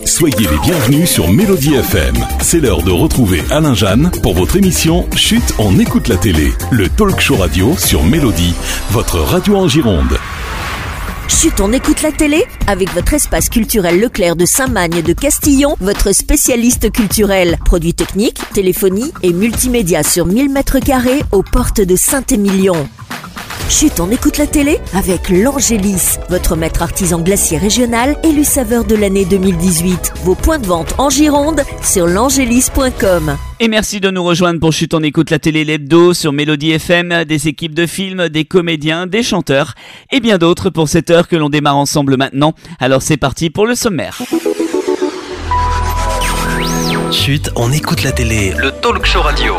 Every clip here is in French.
Soyez les bienvenus sur Mélodie FM. C'est l'heure de retrouver Alain Jeanne pour votre émission Chut, on écoute la télé. Le talk show radio sur Mélodie, votre radio en Gironde. Chut, on écoute la télé avec votre espace culturel Leclerc de Saint-Magne de Castillon, votre spécialiste culturel. Produits techniques, téléphonie et multimédia sur 1000 m² aux portes de Saint-Émilion. Chut, on écoute la télé avec l'Angélis, votre maître artisan glacier régional élu saveur de l'année 2018. Vos points de vente en Gironde sur l'angélis.com. Et merci de nous rejoindre pour Chut, on écoute la télé l'hebdo sur Mélodie FM, des équipes de films, des comédiens, des chanteurs et bien d'autres pour cette heure que l'on démarre ensemble maintenant. Alors c'est parti pour le sommaire. Chut, on écoute la télé, le talk show radio.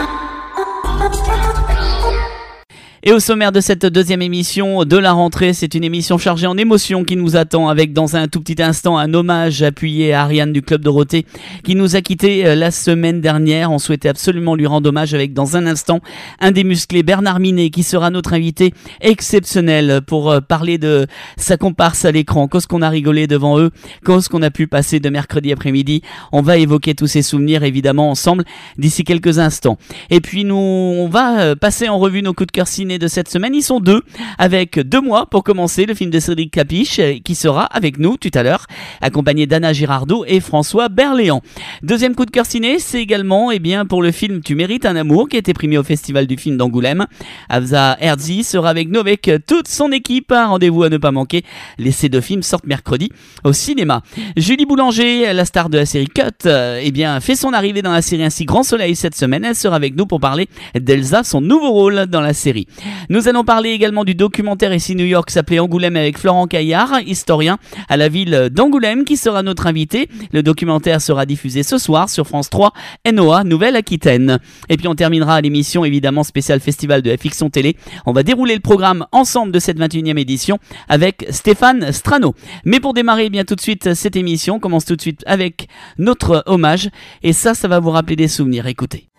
Et au sommaire de cette deuxième émission de la rentrée, c'est une émission chargée en émotions qui nous attend avec dans un tout petit instant un hommage appuyé à Ariane du Club Dorothée qui nous a quittés la semaine dernière. On souhaitait absolument lui rendre hommage avec dans un instant un des musclés, Bernard Minet, qui sera notre invité exceptionnel pour parler de sa comparse à l'écran. Qu'est-ce qu'on a rigolé devant eux, qu'est-ce qu'on a pu passer de mercredi après-midi. On va évoquer tous ces souvenirs évidemment ensemble d'ici quelques instants. Et puis nous, on va passer en revue nos coups de cœur ciné de cette semaine. Ils sont deux, avec 2 mois pour commencer, le film de Cédric Clapiche qui sera avec nous tout à l'heure, accompagné d'Anna Girardot et François Berléand. Deuxième coup de cœur ciné, c'est également pour le film Tu mérites un amour qui a été primé au Festival du film d'Angoulême. Afza Herzi sera avec nous avec toute son équipe. Un rendez-vous à ne pas manquer. Ces 2 films sortent mercredi au cinéma. Julie Boulanger, la star de la série Cut, fait son arrivée dans la série Ainsi Grand Soleil cette semaine. Elle sera avec nous pour parler d'Elsa, son nouveau rôle dans la série. Nous allons parler également du documentaire Ici New York s'appelait Angoulême avec Florent Caillard, historien à la ville d'Angoulême, qui sera notre invité. Le documentaire sera diffusé ce soir sur France 3, NOA, Nouvelle-Aquitaine. Et puis on terminera l'émission évidemment spéciale Festival de la Fiction Télé. On va dérouler le programme ensemble de cette 21e édition avec Stéphane Strano. Mais pour démarrer tout de suite cette émission, on commence tout de suite avec notre hommage. Et ça va vous rappeler des souvenirs. Écoutez.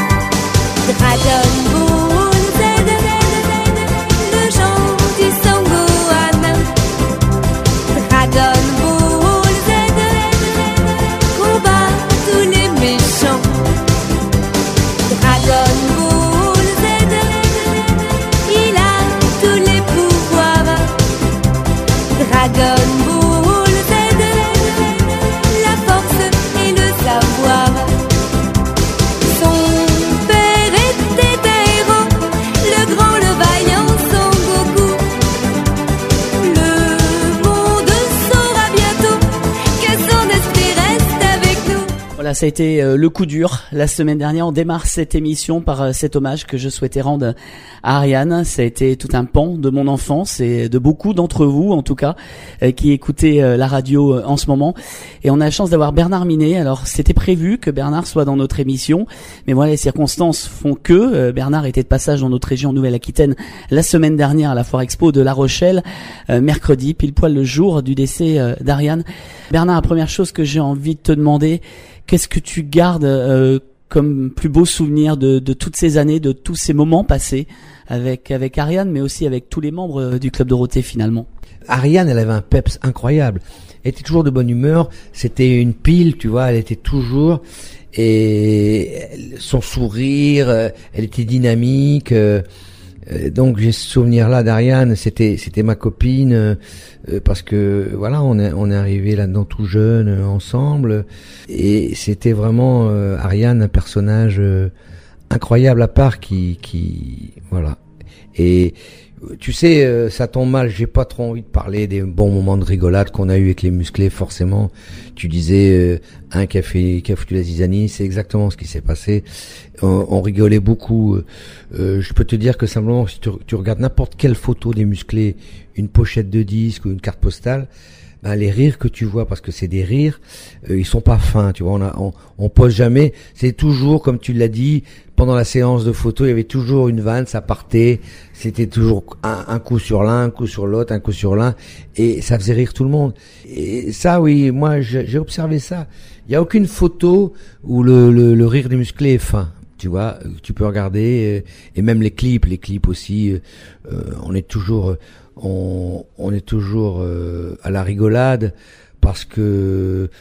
Ça a été le coup dur la semaine dernière. On démarre cette émission par cet hommage que je souhaitais rendre à Ariane. Ça a été tout un pan de mon enfance et de beaucoup d'entre vous, en tout cas, qui écoutez la radio en ce moment. Et on a la chance d'avoir Bernard Minet. Alors, c'était prévu que Bernard soit dans notre émission, mais voilà, les circonstances font que Bernard était de passage dans notre région Nouvelle-Aquitaine la semaine dernière à la Foire Expo de La Rochelle, mercredi, pile poil le jour du décès d'Ariane. Bernard, la première chose que j'ai envie de te demander, qu'est-ce que tu gardes comme plus beau souvenir de toutes ces années, de tous ces moments passés avec Ariane, mais aussi avec tous les membres du Club Dorothée finalement? Ariane, elle avait un peps incroyable. Elle était toujours de bonne humeur. C'était une pile, tu vois. Elle était toujours, et son sourire, elle était dynamique. Donc j'ai ce souvenir-là d'Ariane. C'était ma copine. Parce que voilà, on est arrivé là-dedans tout jeune ensemble, et c'était vraiment Ariane, un personnage incroyable à part qui voilà. Et tu sais, ça tombe mal, j'ai pas trop envie de parler des bons moments de rigolade qu'on a eu avec les musclés, forcément. Tu disais un qui a foutu la zizanie, c'est exactement ce qui s'est passé. On rigolait beaucoup. Je peux te dire que simplement, si tu regardes n'importe quelle photo des musclés, une pochette de disque ou une carte postale, les rires que tu vois, parce que c'est des rires, ils sont pas fins, tu vois. On pose jamais. C'est toujours, comme tu l'as dit, pendant la séance de photos, il y avait toujours une vanne, ça partait. C'était toujours un coup sur l'un, un coup sur l'autre, un coup sur l'un, et ça faisait rire tout le monde. Et ça, oui, moi, j'ai observé ça. Il y a aucune photo où le rire des musclés est fin. Tu vois, tu peux regarder, et même les clips aussi, on est toujours à la rigolade, parce que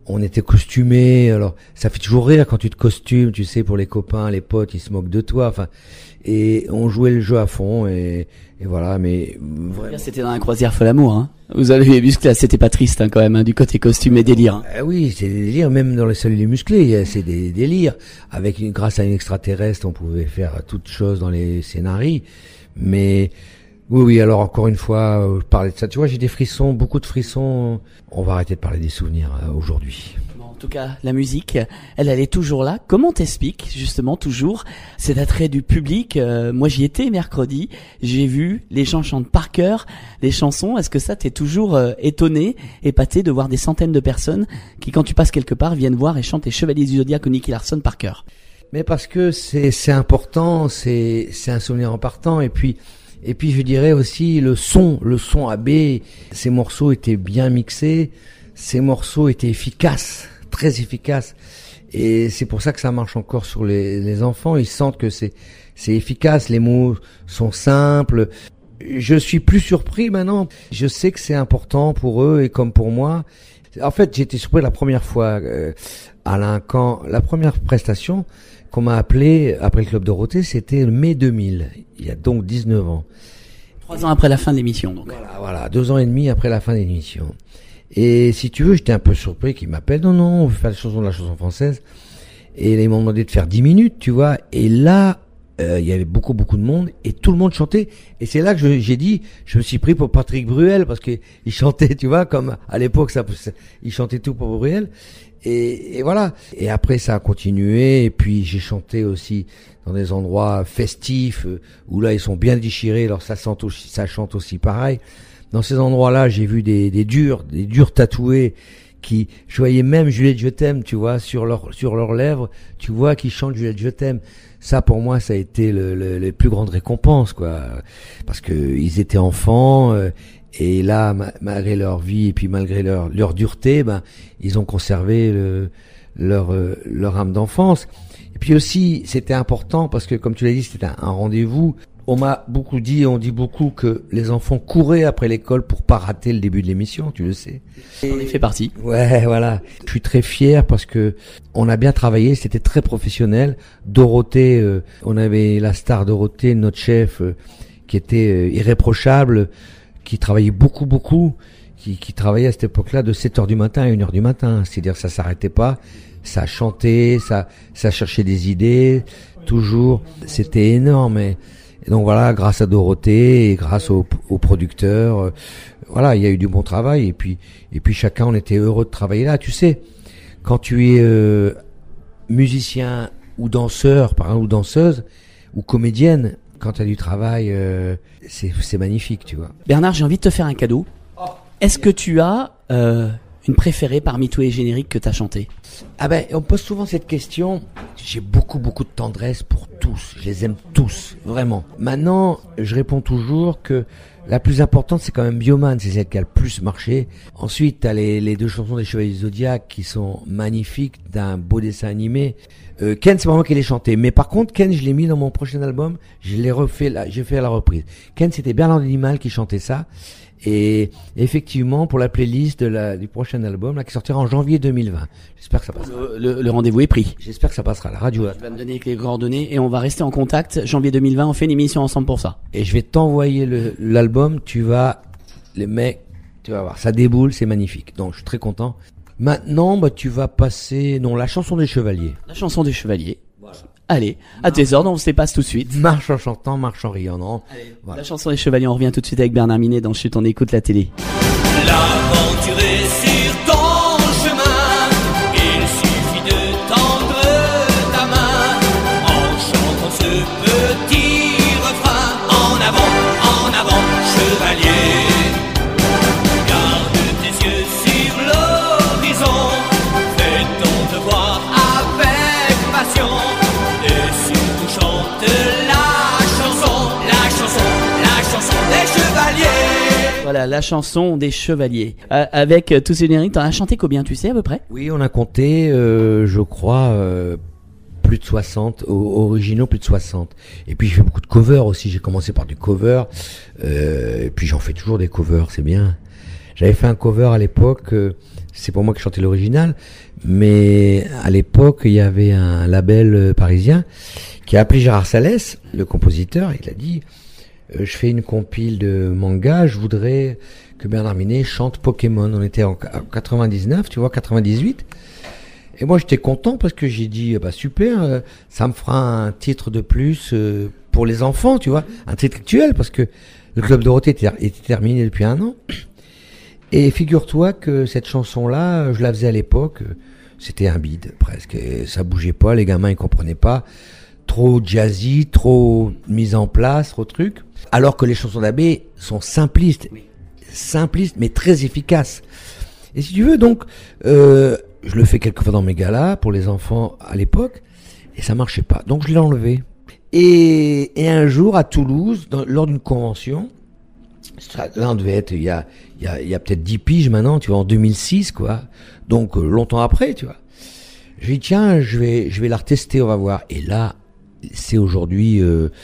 on était costumés. Alors, ça fait toujours rire quand tu te costumes, tu sais, pour les copains, les potes, ils se moquent de toi. Enfin, et on jouait le jeu à fond et voilà. Mais vraiment. C'était dans la croisière folle amour, hein. Vous avez vu que là, c'était pas triste, hein, quand même, hein, du côté costume et délire. Hein. Oui, c'est des délires. Même dans les cellules musclés, c'est des délires. Grâce à une extraterrestre, on pouvait faire toutes choses dans les scénarios. Mais oui. Alors encore une fois, parler de ça. Tu vois, j'ai des frissons, beaucoup de frissons. On va arrêter de parler des souvenirs aujourd'hui. En tout cas, la musique, elle est toujours là. Comment t'expliques justement toujours cet attrait du public? Moi, j'y étais mercredi. J'ai vu les gens chantent par cœur les chansons. Est-ce que ça t'es toujours étonné, épaté de voir des centaines de personnes qui, quand tu passes quelque part, viennent voir et chantent les Chevaliers du Zodiaque ou Nicky Larson par cœur? Mais parce que c'est important, c'est un souvenir en partant. Et puis je dirais aussi le son AB. Ces morceaux étaient bien mixés. Ces morceaux étaient efficaces. Très efficace, et c'est pour ça que ça marche encore sur les enfants. Ils sentent que c'est efficace, les mots sont simples. Je suis plus surpris maintenant. Je sais que c'est important pour eux et comme pour moi. En fait, j'étais surpris la première fois, Alain, quand la première prestation qu'on m'a appelé après le Club Dorothée, c'était le mai 2000. Il y a donc 19 ans. 3 ans après la fin de l'émission, donc. Voilà, 2 ans et demi après la fin de l'émission. Et si tu veux, j'étais un peu surpris qu'ils m'appellent. Non, on veut faire la chanson française. Et ils m'ont demandé de faire 10 minutes, tu vois. Et là, il y avait beaucoup de monde et tout le monde chantait. Et c'est là que j'ai dit, je me suis pris pour Patrick Bruel parce que il chantait, tu vois, comme à l'époque, il chantait tout pour Bruel. Et voilà. Et après, ça a continué. Et puis, j'ai chanté aussi dans des endroits festifs où là, ils sont bien déchirés. Alors, ça chante aussi pareil. Dans ces endroits-là, j'ai vu des durs tatoués je voyais même Juliette je t'aime, tu vois, sur leurs lèvres, tu vois qu'ils chantent Juliette je t'aime. Ça, pour moi, ça a été les plus grandes récompenses, quoi. Parce que ils étaient enfants, et là, malgré leur vie et puis malgré leur dureté, ils ont conservé leur âme d'enfance. Et puis aussi, c'était important parce que, comme tu l'as dit, c'était un rendez-vous. On dit beaucoup que les enfants couraient après l'école pour pas rater le début de l'émission, tu le sais. On en fait partie. Ouais, voilà. Je suis très fier parce que on a bien travaillé, c'était très professionnel. Dorothée, on avait la star Dorothée, notre chef, qui était irréprochable, qui travaillait beaucoup, qui travaillait à cette époque-là de 7h du matin à 1h du matin. C'est-à-dire ça s'arrêtait pas, ça chantait, ça cherchait des idées, toujours. C'était énorme. Et donc voilà, grâce à Dorothée et grâce aux producteurs, voilà, il y a eu du bon travail et puis chacun, on était heureux de travailler là. Tu sais, quand tu es musicien ou danseur, par exemple, ou danseuse ou comédienne, quand tu as du travail, c'est magnifique, tu vois. Bernard, j'ai envie de te faire un cadeau. Est-ce que tu as une préférée parmi tous les génériques que tu as chantés? On me pose souvent cette question. J'ai beaucoup de tendresse pour tous. Je les aime tous, vraiment. Maintenant, je réponds toujours que la plus importante, c'est quand même Bioman, c'est celle qui a le plus marché. Ensuite, t'as les 2 chansons des Chevaliers du Zodiaque qui sont magnifiques, d'un beau dessin animé. Ken, c'est pas moi qui l'ai chanté. Mais par contre, Ken, je l'ai mis dans mon prochain album. J'ai fait la reprise. Ken, c'était Bernard Animal qui chantait ça. Et effectivement, pour la playlist du prochain album, là, qui sortira en janvier 2020. J'espère que ça passera. Le rendez-vous est pris. J'espère que ça passera à la radio. Tu vas me donner les coordonnées et on va rester en contact. Janvier 2020, on fait une émission ensemble pour ça. Et je vais t'envoyer l'album. Les mecs, tu vas voir, ça déboule, c'est magnifique. Donc, je suis très content. Maintenant, tu vas passer, la chanson des Chevaliers. La chanson des Chevaliers. Voilà. Allez, à tes ordres, on se passe tout de suite. Marche en chantant, marche en riant, non? Allez, voilà. La chanson des Chevaliers, on revient tout de suite avec Bernard Minet dans Chut, on écoute la télé. L'aventure est sur ton chemin, il suffit de tendre ta main, en chantant ce petit refrain, en avant, chevalier. Garde tes yeux sur l'horizon, fais ton devoir avec passion. Voilà, la chanson des Chevaliers. Avec tous ces génériques, t'en as chanté combien, tu sais, à peu près? Oui, on a compté, je crois, plus de 60, originaux plus de 60. Et puis j'ai fait beaucoup de covers aussi, j'ai commencé par du cover, et puis j'en fais toujours des covers, c'est bien. J'avais fait un cover à l'époque c'est pour moi qui chantais l'original, mais à l'époque, il y avait un label parisien qui a appelé Gérard Salès, le compositeur, il a dit je fais une compile de manga, je voudrais que Bernard Minet chante Pokémon. On était en 99, tu vois, 98. Et moi, j'étais content parce que j'ai dit, super, ça me fera un titre de plus pour les enfants, tu vois, un titre actuel, parce que le Club Dorothée était terminé depuis 1 an. Et figure-toi que cette chanson-là, je la faisais à l'époque, c'était un bide, presque. Et ça bougeait pas, les gamins, ils comprenaient pas. Trop jazzy, trop mise en place, trop truc. Alors que les chansons d'Abbé sont simplistes, mais très efficaces. Et si tu veux, donc, je le fais quelquefois dans mes galas pour les enfants à l'époque, et ça marchait pas. Donc je l'ai enlevé. Et un jour à Toulouse, lors d'une convention, là on devait être, il y a peut-être 10 piges maintenant, tu vois, en 2006, quoi. Donc longtemps après, tu vois. Je dis tiens, je vais la retester, on va voir. Et là, c'est aujourd'hui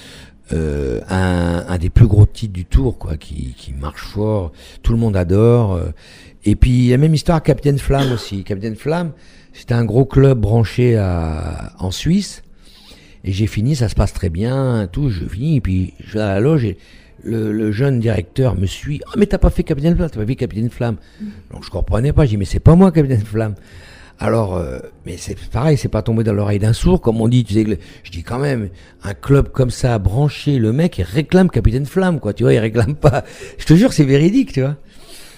un des plus gros titres du tour, quoi, qui marche fort. Tout le monde adore. Et puis la même histoire, Capitaine Flamme aussi. Capitaine Flamme, c'était un gros club branché en Suisse. Et j'ai fini, ça se passe très bien, tout. Je finis, et puis je vais à la loge et le jeune directeur me suit. Ah, mais t'as pas fait Capitaine Flamme, t'as pas fait Capitaine Flamme. Donc je comprenais pas. Je dis mais c'est pas moi Capitaine Flamme. Alors, mais c'est pareil, c'est pas tombé dans l'oreille d'un sourd, comme on dit. Tu sais, je dis quand même, un club comme ça, branché, le mec, il réclame Capitaine Flamme, quoi. Tu vois, il réclame pas. Je te jure, c'est véridique, tu vois.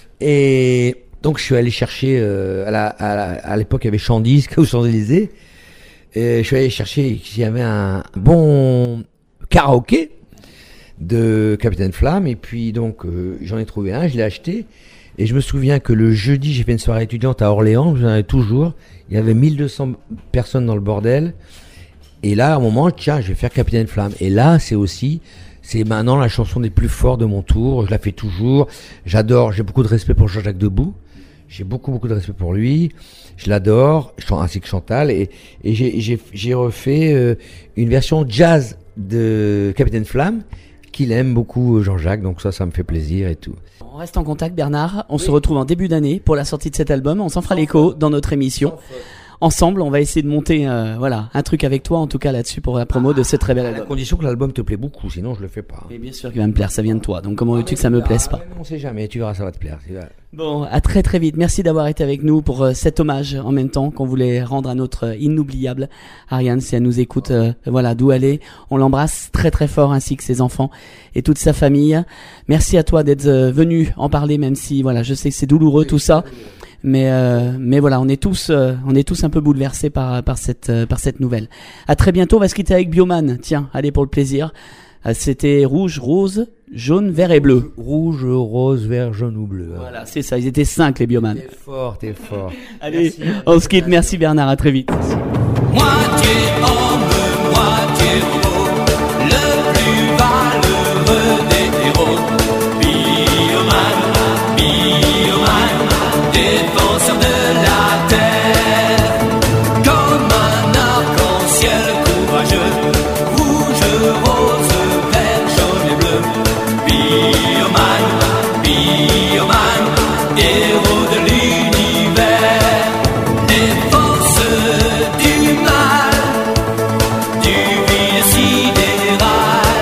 Et donc je suis allé chercher à l'époque il y avait Champs-Disques aux Champs-Élysées. Et je suis allé chercher s'il y avait un bon karaoké de Capitaine Flamme, et puis donc j'en ai trouvé un, je l'ai acheté. Et je me souviens que le jeudi, j'ai fait une soirée étudiante à Orléans, j'en avais toujours. Il y avait 1200 personnes dans le bordel. Et là, à un moment, tiens, je vais faire Capitaine Flamme. Et là, c'est maintenant la chanson des plus forts de mon tour. Je la fais toujours. J'adore, j'ai beaucoup de respect pour Jean-Jacques Debout. J'ai beaucoup de respect pour lui. Je l'adore, ainsi que Chantal. Et j'ai refait une version jazz de Capitaine Flamme, qu'il aime beaucoup, Jean-Jacques. Donc ça me fait plaisir et tout. On reste en contact, Bernard. On se retrouve en début d'année pour la sortie de cet album. On s'en fera l'écho dans notre émission. Ensemble, on va essayer de monter un truc avec toi, en tout cas là-dessus, pour la promo de ce très bel album. À condition que l'album te plaît beaucoup, sinon je le fais pas. Mais bien sûr qu'il va me plaire, ça vient de toi. Donc comment veux-tu que ça me plaise pas? On sait jamais, tu verras, ça va te plaire. Bon, à très très vite. Merci d'avoir été avec nous pour cet hommage en même temps qu'on voulait rendre à notre inoubliable Ariane, si elle nous écoute, d'où elle est. On l'embrasse très très fort, ainsi que ses enfants et toute sa famille. Merci à toi d'être venu en parler, même si je sais que c'est douloureux tout ça. Mais voilà, on est tous un peu bouleversés par cette nouvelle. À très bientôt, on va se quitter avec Bioman. Tiens, allez pour le plaisir. C'était rouge, rose, jaune, vert et bleu. Rouge, rose, vert, jaune ou bleu. Voilà, c'est ça, ils étaient 5 les Bioman. T'es fort. Allez, merci. On se quitte, merci Bernard, à très vite. Moitié homme, moitié robot, le plus valeureux des héros. Bioman, défenseur de la terre, comme un arc-en-ciel courageux, rouge, rose, vert, jaune et bleu. Bioman, héros de l'univers, les forces du mal, du vide sidéral.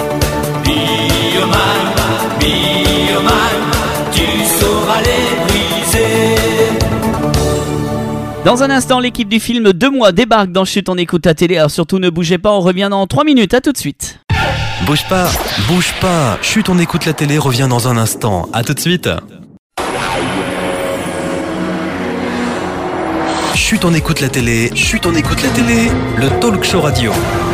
Bioman, tu sauras les briser. Dans un instant, l'équipe du film 2 mois débarque dans Chut, on écoute la télé. Alors surtout ne bougez pas, on revient dans 3 minutes, à tout de suite. Bouge pas. Chut, on écoute la télé, revient dans un instant. À tout de suite. Chut, on écoute la télé. Le talk show radio.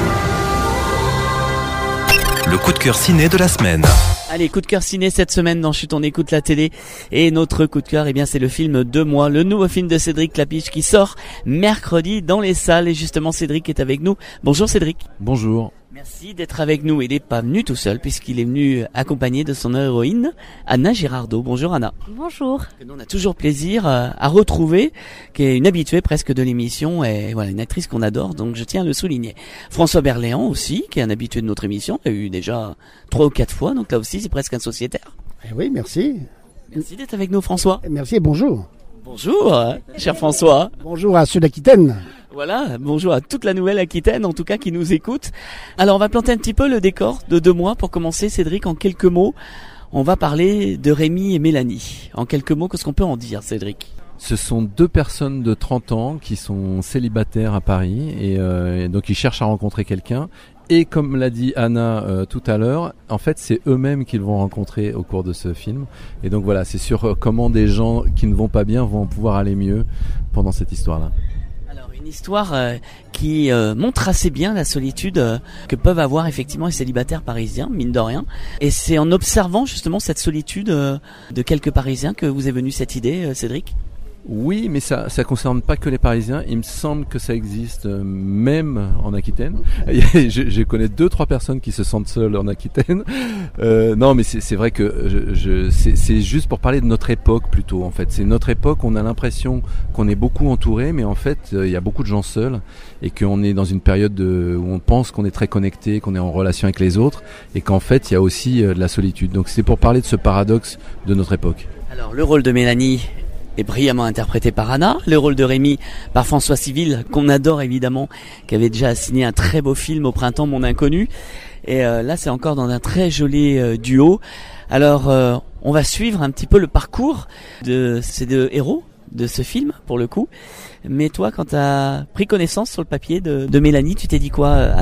Le coup de cœur ciné de la semaine. Allez, coup de cœur ciné cette semaine dans Chut, on écoute la télé. Et notre coup de cœur, c'est le film 2 mois, le nouveau film de Cédric Clapiche qui sort mercredi dans les salles. Et justement, Cédric est avec nous. Bonjour Cédric. Bonjour. Merci d'être avec nous. Il n'est pas venu tout seul puisqu'il est venu accompagné de son héroïne, Anna Girardot. Bonjour Anna. Bonjour. Que nous, on a toujours plaisir à retrouver, qui est une habituée presque de l'émission et une actrice qu'on adore, donc je tiens à le souligner. François Berléand aussi, qui est un habitué de notre émission, il y a eu déjà 3 ou 4 fois, donc là aussi c'est presque un sociétaire. Oui, merci. Merci d'être avec nous François. Merci et bonjour. Bonjour, cher François. Bonjour à ceux d'Aquitaine. Voilà, bonjour à toute la nouvelle Aquitaine, en tout cas, qui nous écoute. Alors, on va planter un petit peu le décor de 2 mois pour commencer. Cédric, en quelques mots, on va parler de Rémi et Mélanie. En quelques mots, qu'est-ce qu'on peut en dire, Cédric ? Ce sont 2 personnes de 30 ans qui sont célibataires à Paris et donc ils cherchent à rencontrer quelqu'un. Et comme l'a dit Anna tout à l'heure, en fait c'est eux-mêmes qu'ils vont rencontrer au cours de ce film. Et donc voilà, c'est sur comment des gens qui ne vont pas bien vont pouvoir aller mieux pendant cette histoire-là. Alors une histoire qui montre assez bien la solitude que peuvent avoir effectivement les célibataires parisiens, mine de rien. Et c'est en observant justement cette solitude de quelques Parisiens que vous est venue cette idée, Cédric ? Oui, mais ça concerne pas que les Parisiens. Il me semble que ça existe même en Aquitaine. Je connais 2-3 personnes qui se sentent seules en Aquitaine. Non, mais c'est vrai que c'est juste pour parler de notre époque plutôt. En fait, c'est notre époque. On a l'impression qu'on est beaucoup entouré, mais en fait, il y a beaucoup de gens seuls et qu'on est dans une période où on pense qu'on est très connecté, qu'on est en relation avec les autres, et qu'en fait, il y a aussi de la solitude. Donc, c'est pour parler de ce paradoxe de notre époque. Alors, le rôle de Mélanie est brillamment interprété par Anna, le rôle de Rémi par François Civil, qu'on adore évidemment, qui avait déjà signé un très beau film au printemps, Mon Inconnu, et là c'est encore dans un très joli duo. Alors on va suivre un petit peu le parcours de ces 2 héros de ce film pour le coup, mais toi quand tu as pris connaissance sur le papier de Mélanie, tu t'es dit quoi, Anna ?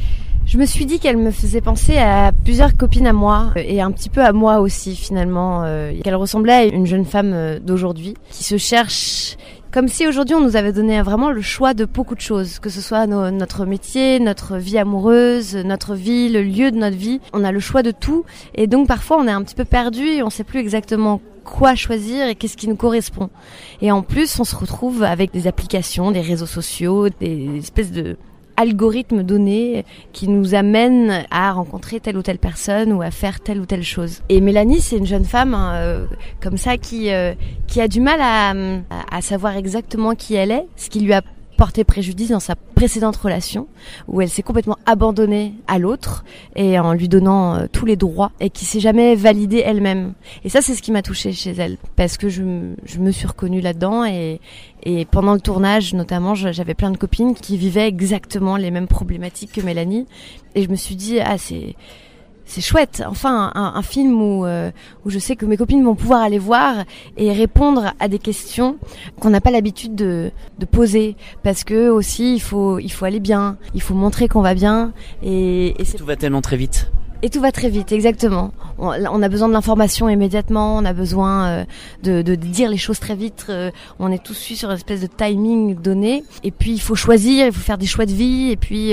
Je me suis dit qu'elle me faisait penser à plusieurs copines à moi et un petit peu à moi aussi finalement, qu'elle ressemblait à une jeune femme d'aujourd'hui qui se cherche comme si aujourd'hui on nous avait donné vraiment le choix de beaucoup de choses, que ce soit notre métier, notre vie amoureuse, notre vie, le lieu de notre vie. On a le choix de tout et donc parfois on est un petit peu perdu et on sait plus exactement quoi choisir et qu'est-ce qui nous correspond. Et en plus on se retrouve avec des applications, des réseaux sociaux, des espèces de algorithmes donnés qui nous amènent à rencontrer telle ou telle personne ou à faire telle ou telle chose. Et Mélanie, c'est une jeune femme comme ça qui a du mal à savoir exactement qui elle est, ce qui lui a porté préjudice dans sa précédente relation où elle s'est complètement abandonnée à l'autre et en lui donnant tous les droits et qui s'est jamais validée elle-même. Et ça, c'est ce qui m'a touchée chez elle parce que je me suis reconnue là-dedans et pendant le tournage notamment, j'avais plein de copines qui vivaient exactement les mêmes problématiques que Mélanie et je me suis dit c'est chouette, enfin un film où je sais que mes copines vont pouvoir aller voir et répondre à des questions qu'on n'a pas l'habitude de poser parce que aussi il faut aller bien, il faut montrer qu'on va bien et tout va tellement très vite. Et tout va très vite, exactement. On a besoin de l'information immédiatement, on a besoin de dire les choses très vite. On est tous sur une espèce de timing donné. Et puis il faut choisir, il faut faire des choix de vie. Et puis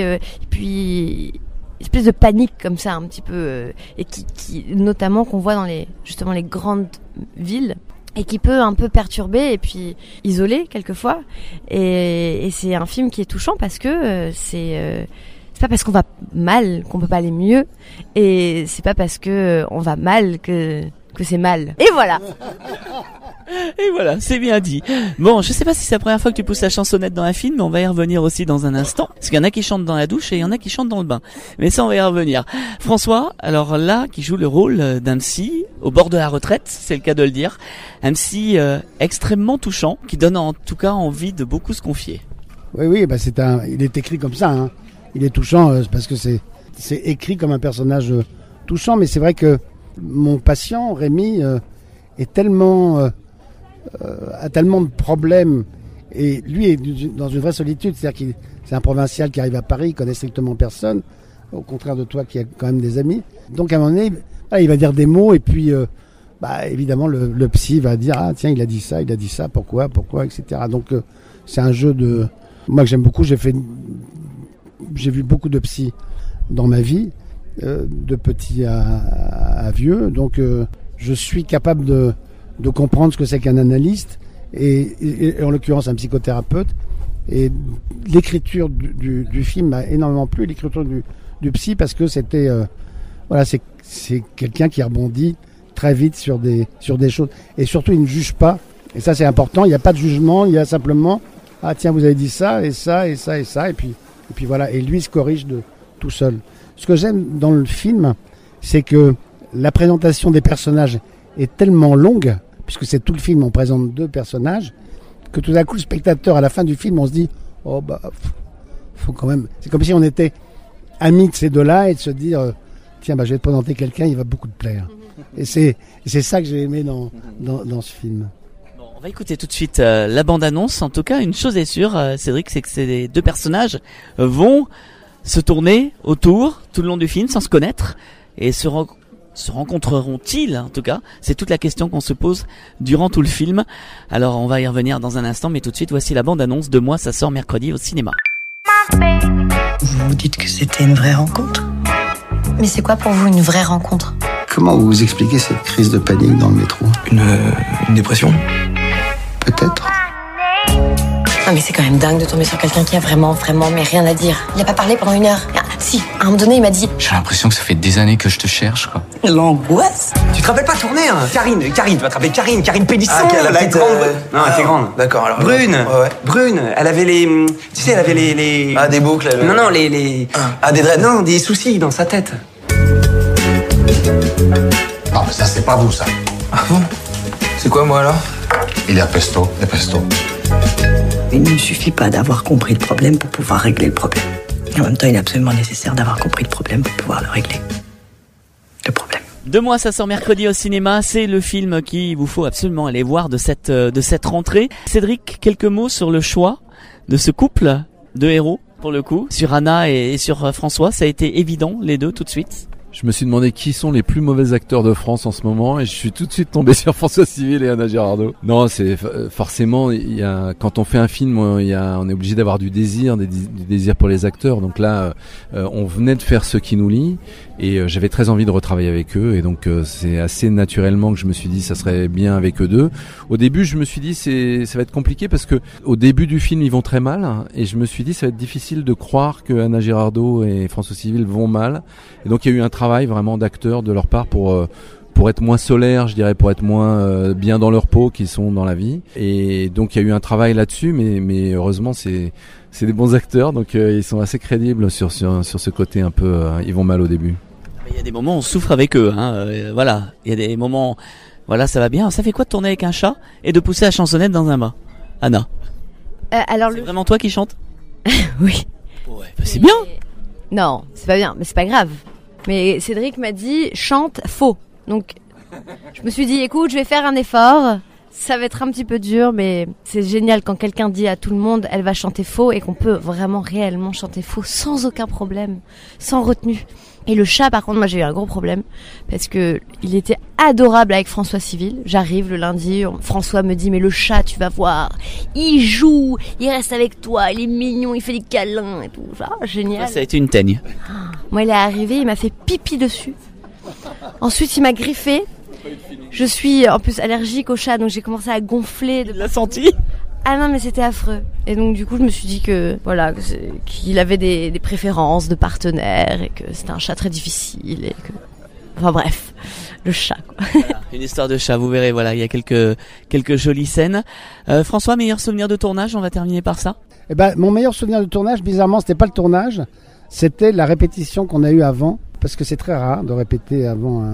espèce de panique comme ça un petit peu et qui notamment qu'on voit dans les grandes villes et qui peut un peu perturber et puis isoler quelquefois et c'est un film qui est touchant parce que c'est pas parce qu'on va mal qu'on peut pas aller mieux et c'est pas parce que on va mal que c'est mal. Et voilà. Et voilà, c'est bien dit. Bon, je sais pas si c'est la première fois que tu pousses la chansonnette dans un film, mais on va y revenir aussi dans un instant. Parce qu'il y en a qui chantent dans la douche et il y en a qui chantent dans le bain. Mais ça, on va y revenir. François, alors là, qui joue le rôle d'un psy au bord de la retraite, c'est le cas de le dire. Un psy extrêmement touchant, qui donne en tout cas envie de beaucoup se confier. Oui, bah il est écrit comme ça, hein. Il est touchant parce que c'est écrit comme un personnage touchant, mais c'est vrai que mon patient, Rémi, est tellement... a tellement de problèmes et lui est dans une vraie solitude, c'est-à-dire c'est un provincial qui arrive à Paris, il connaît strictement personne, au contraire de toi qui as quand même des amis. Donc à un moment donné, il va dire des mots et puis évidemment le psy va dire tiens il a dit ça, pourquoi, etc. Donc c'est un jeu de moi que j'aime beaucoup. J'ai vu beaucoup de psy dans ma vie, de petit à vieux, donc je suis capable de comprendre ce que c'est qu'un analyste et en l'occurrence un psychothérapeute. Et l'écriture du film m'a énormément plu, l'écriture du psy, parce que c'était c'est quelqu'un qui rebondit très vite sur des choses et surtout il ne juge pas, et ça c'est important. Il n'y a pas de jugement, il y a simplement tiens vous avez dit ça et ça et ça et ça et puis voilà, et lui se corrige tout seul. Ce que j'aime dans le film, c'est que la présentation des personnages est tellement longue, puisque c'est tout le film, on présente 2 personnages, que tout à coup le spectateur à la fin du film, on se dit faut quand même. C'est comme si on était amis de ces 2-là et de se dire tiens, je vais te présenter quelqu'un, il va beaucoup te plaire. Et c'est ça que j'ai aimé dans ce film. Bon, on va écouter tout de suite la bande-annonce. En tout cas, une chose est sûre, Cédric, c'est que ces 2 personnages vont se tourner autour tout le long du film sans se connaître et se rencontreront-ils, en tout cas? C'est toute la question qu'on se pose durant tout le film. Alors on va y revenir dans un instant, mais tout de suite voici la bande-annonce de Moi ça sort mercredi au cinéma. Vous vous dites que c'était une vraie rencontre? Mais c'est quoi pour vous une vraie rencontre? Comment vous expliquez cette crise de panique dans le métro? Une dépression? Peut-être. Non mais c'est quand même dingue de tomber sur quelqu'un qui a vraiment mais rien à dire. Il a pas parlé pendant 1 heure. Ah, si, à un moment donné il m'a dit... J'ai l'impression que ça fait des années que je te cherche, quoi. L'angoisse. Tu te rappelles pas tourner, hein? Karine, tu vas te rappeler Karine Pélisson. Ah, la petite, grande. Non, elle était grande. D'accord, alors. Brune. Ouais. Brune, elle avait les... Tu sais, elle avait les... Ah, des boucles. Non, les... Ah, des dreads. Non, des soucis dans sa tête. Non, mais ça, c'est pas vous, ça. Ah bon? C'est quoi, moi, alors? Il est à pesto, Il ne suffit pas d'avoir compris le problème pour pouvoir régler le problème. En même temps, il est absolument nécessaire d'avoir compris le problème pour pouvoir le régler. Le problème. 2 mois, ça sort mercredi au cinéma. C'est le film qu'il vous faut absolument aller voir de cette rentrée. Cédric, quelques mots sur le choix de ce couple de héros, pour le coup, sur Anna et sur François. Ça a été évident, les 2, tout de suite? Je me suis demandé qui sont les plus mauvais acteurs de France en ce moment et je suis tout de suite tombé sur François Civil et Anna Girardot. Non, c'est forcément quand on fait un film, on est obligé d'avoir du désir pour les acteurs. Donc là, on venait de faire Ce qui nous lie et j'avais très envie de retravailler avec eux et donc c'est assez naturellement que je me suis dit ça serait bien avec eux 2. Au début, je me suis dit ça va être compliqué parce que au début du film, ils vont très mal et je me suis dit ça va être difficile de croire que Anna Girardot et François Civil vont mal. Et donc il y a eu un travail vraiment d'acteurs de leur part pour être moins solaires, je dirais, pour être moins bien dans leur peau qu'ils sont dans la vie. Et donc il y a eu un travail là-dessus, mais heureusement c'est des bons acteurs, donc ils sont assez crédibles sur ce côté un peu ils vont mal au début. Il y a des moments où on souffre avec eux, voilà. Il y a des moments, voilà, ça va bien. Ça fait quoi de tourner avec un chat et de pousser la chansonnette dans un bas, Anna? Alors c'est vraiment toi qui chantes? Oui. Ouais, c'est bien. Non, c'est pas bien, mais c'est pas grave. Mais Cédric m'a dit chante faux. Donc je me suis dit écoute, je vais faire un effort. Ça va être un petit peu dur, mais c'est génial quand quelqu'un dit à tout le monde elle va chanter faux et qu'on peut vraiment réellement chanter faux sans aucun problème, sans retenue. Et le chat, par contre, moi j'ai eu un gros problème parce que il était adorable avec François Civil. J'arrive le lundi, François me dit mais le chat, tu vas voir, il joue, il reste avec toi, il est mignon, il fait des câlins et tout. Genre, génial. Ça a été une teigne. Moi, il est arrivé, il m'a fait pipi dessus. Ensuite, il m'a griffé. Je suis en plus allergique au chat, donc j'ai commencé à gonfler. Tu l'as senti? Ah non, mais c'était affreux. Et donc du coup, je me suis dit que voilà, qu'il avait des préférences de partenaires et que c'était un chat très difficile et que, enfin bref, le chat, quoi. Voilà, une histoire de chat. Vous verrez, voilà, il y a quelques jolies scènes. François, meilleur souvenir de tournage. On va terminer par ça. Eh ben, mon meilleur souvenir de tournage, bizarrement, c'était pas le tournage, c'était la répétition qu'on a eue avant, parce que c'est très rare de répéter avant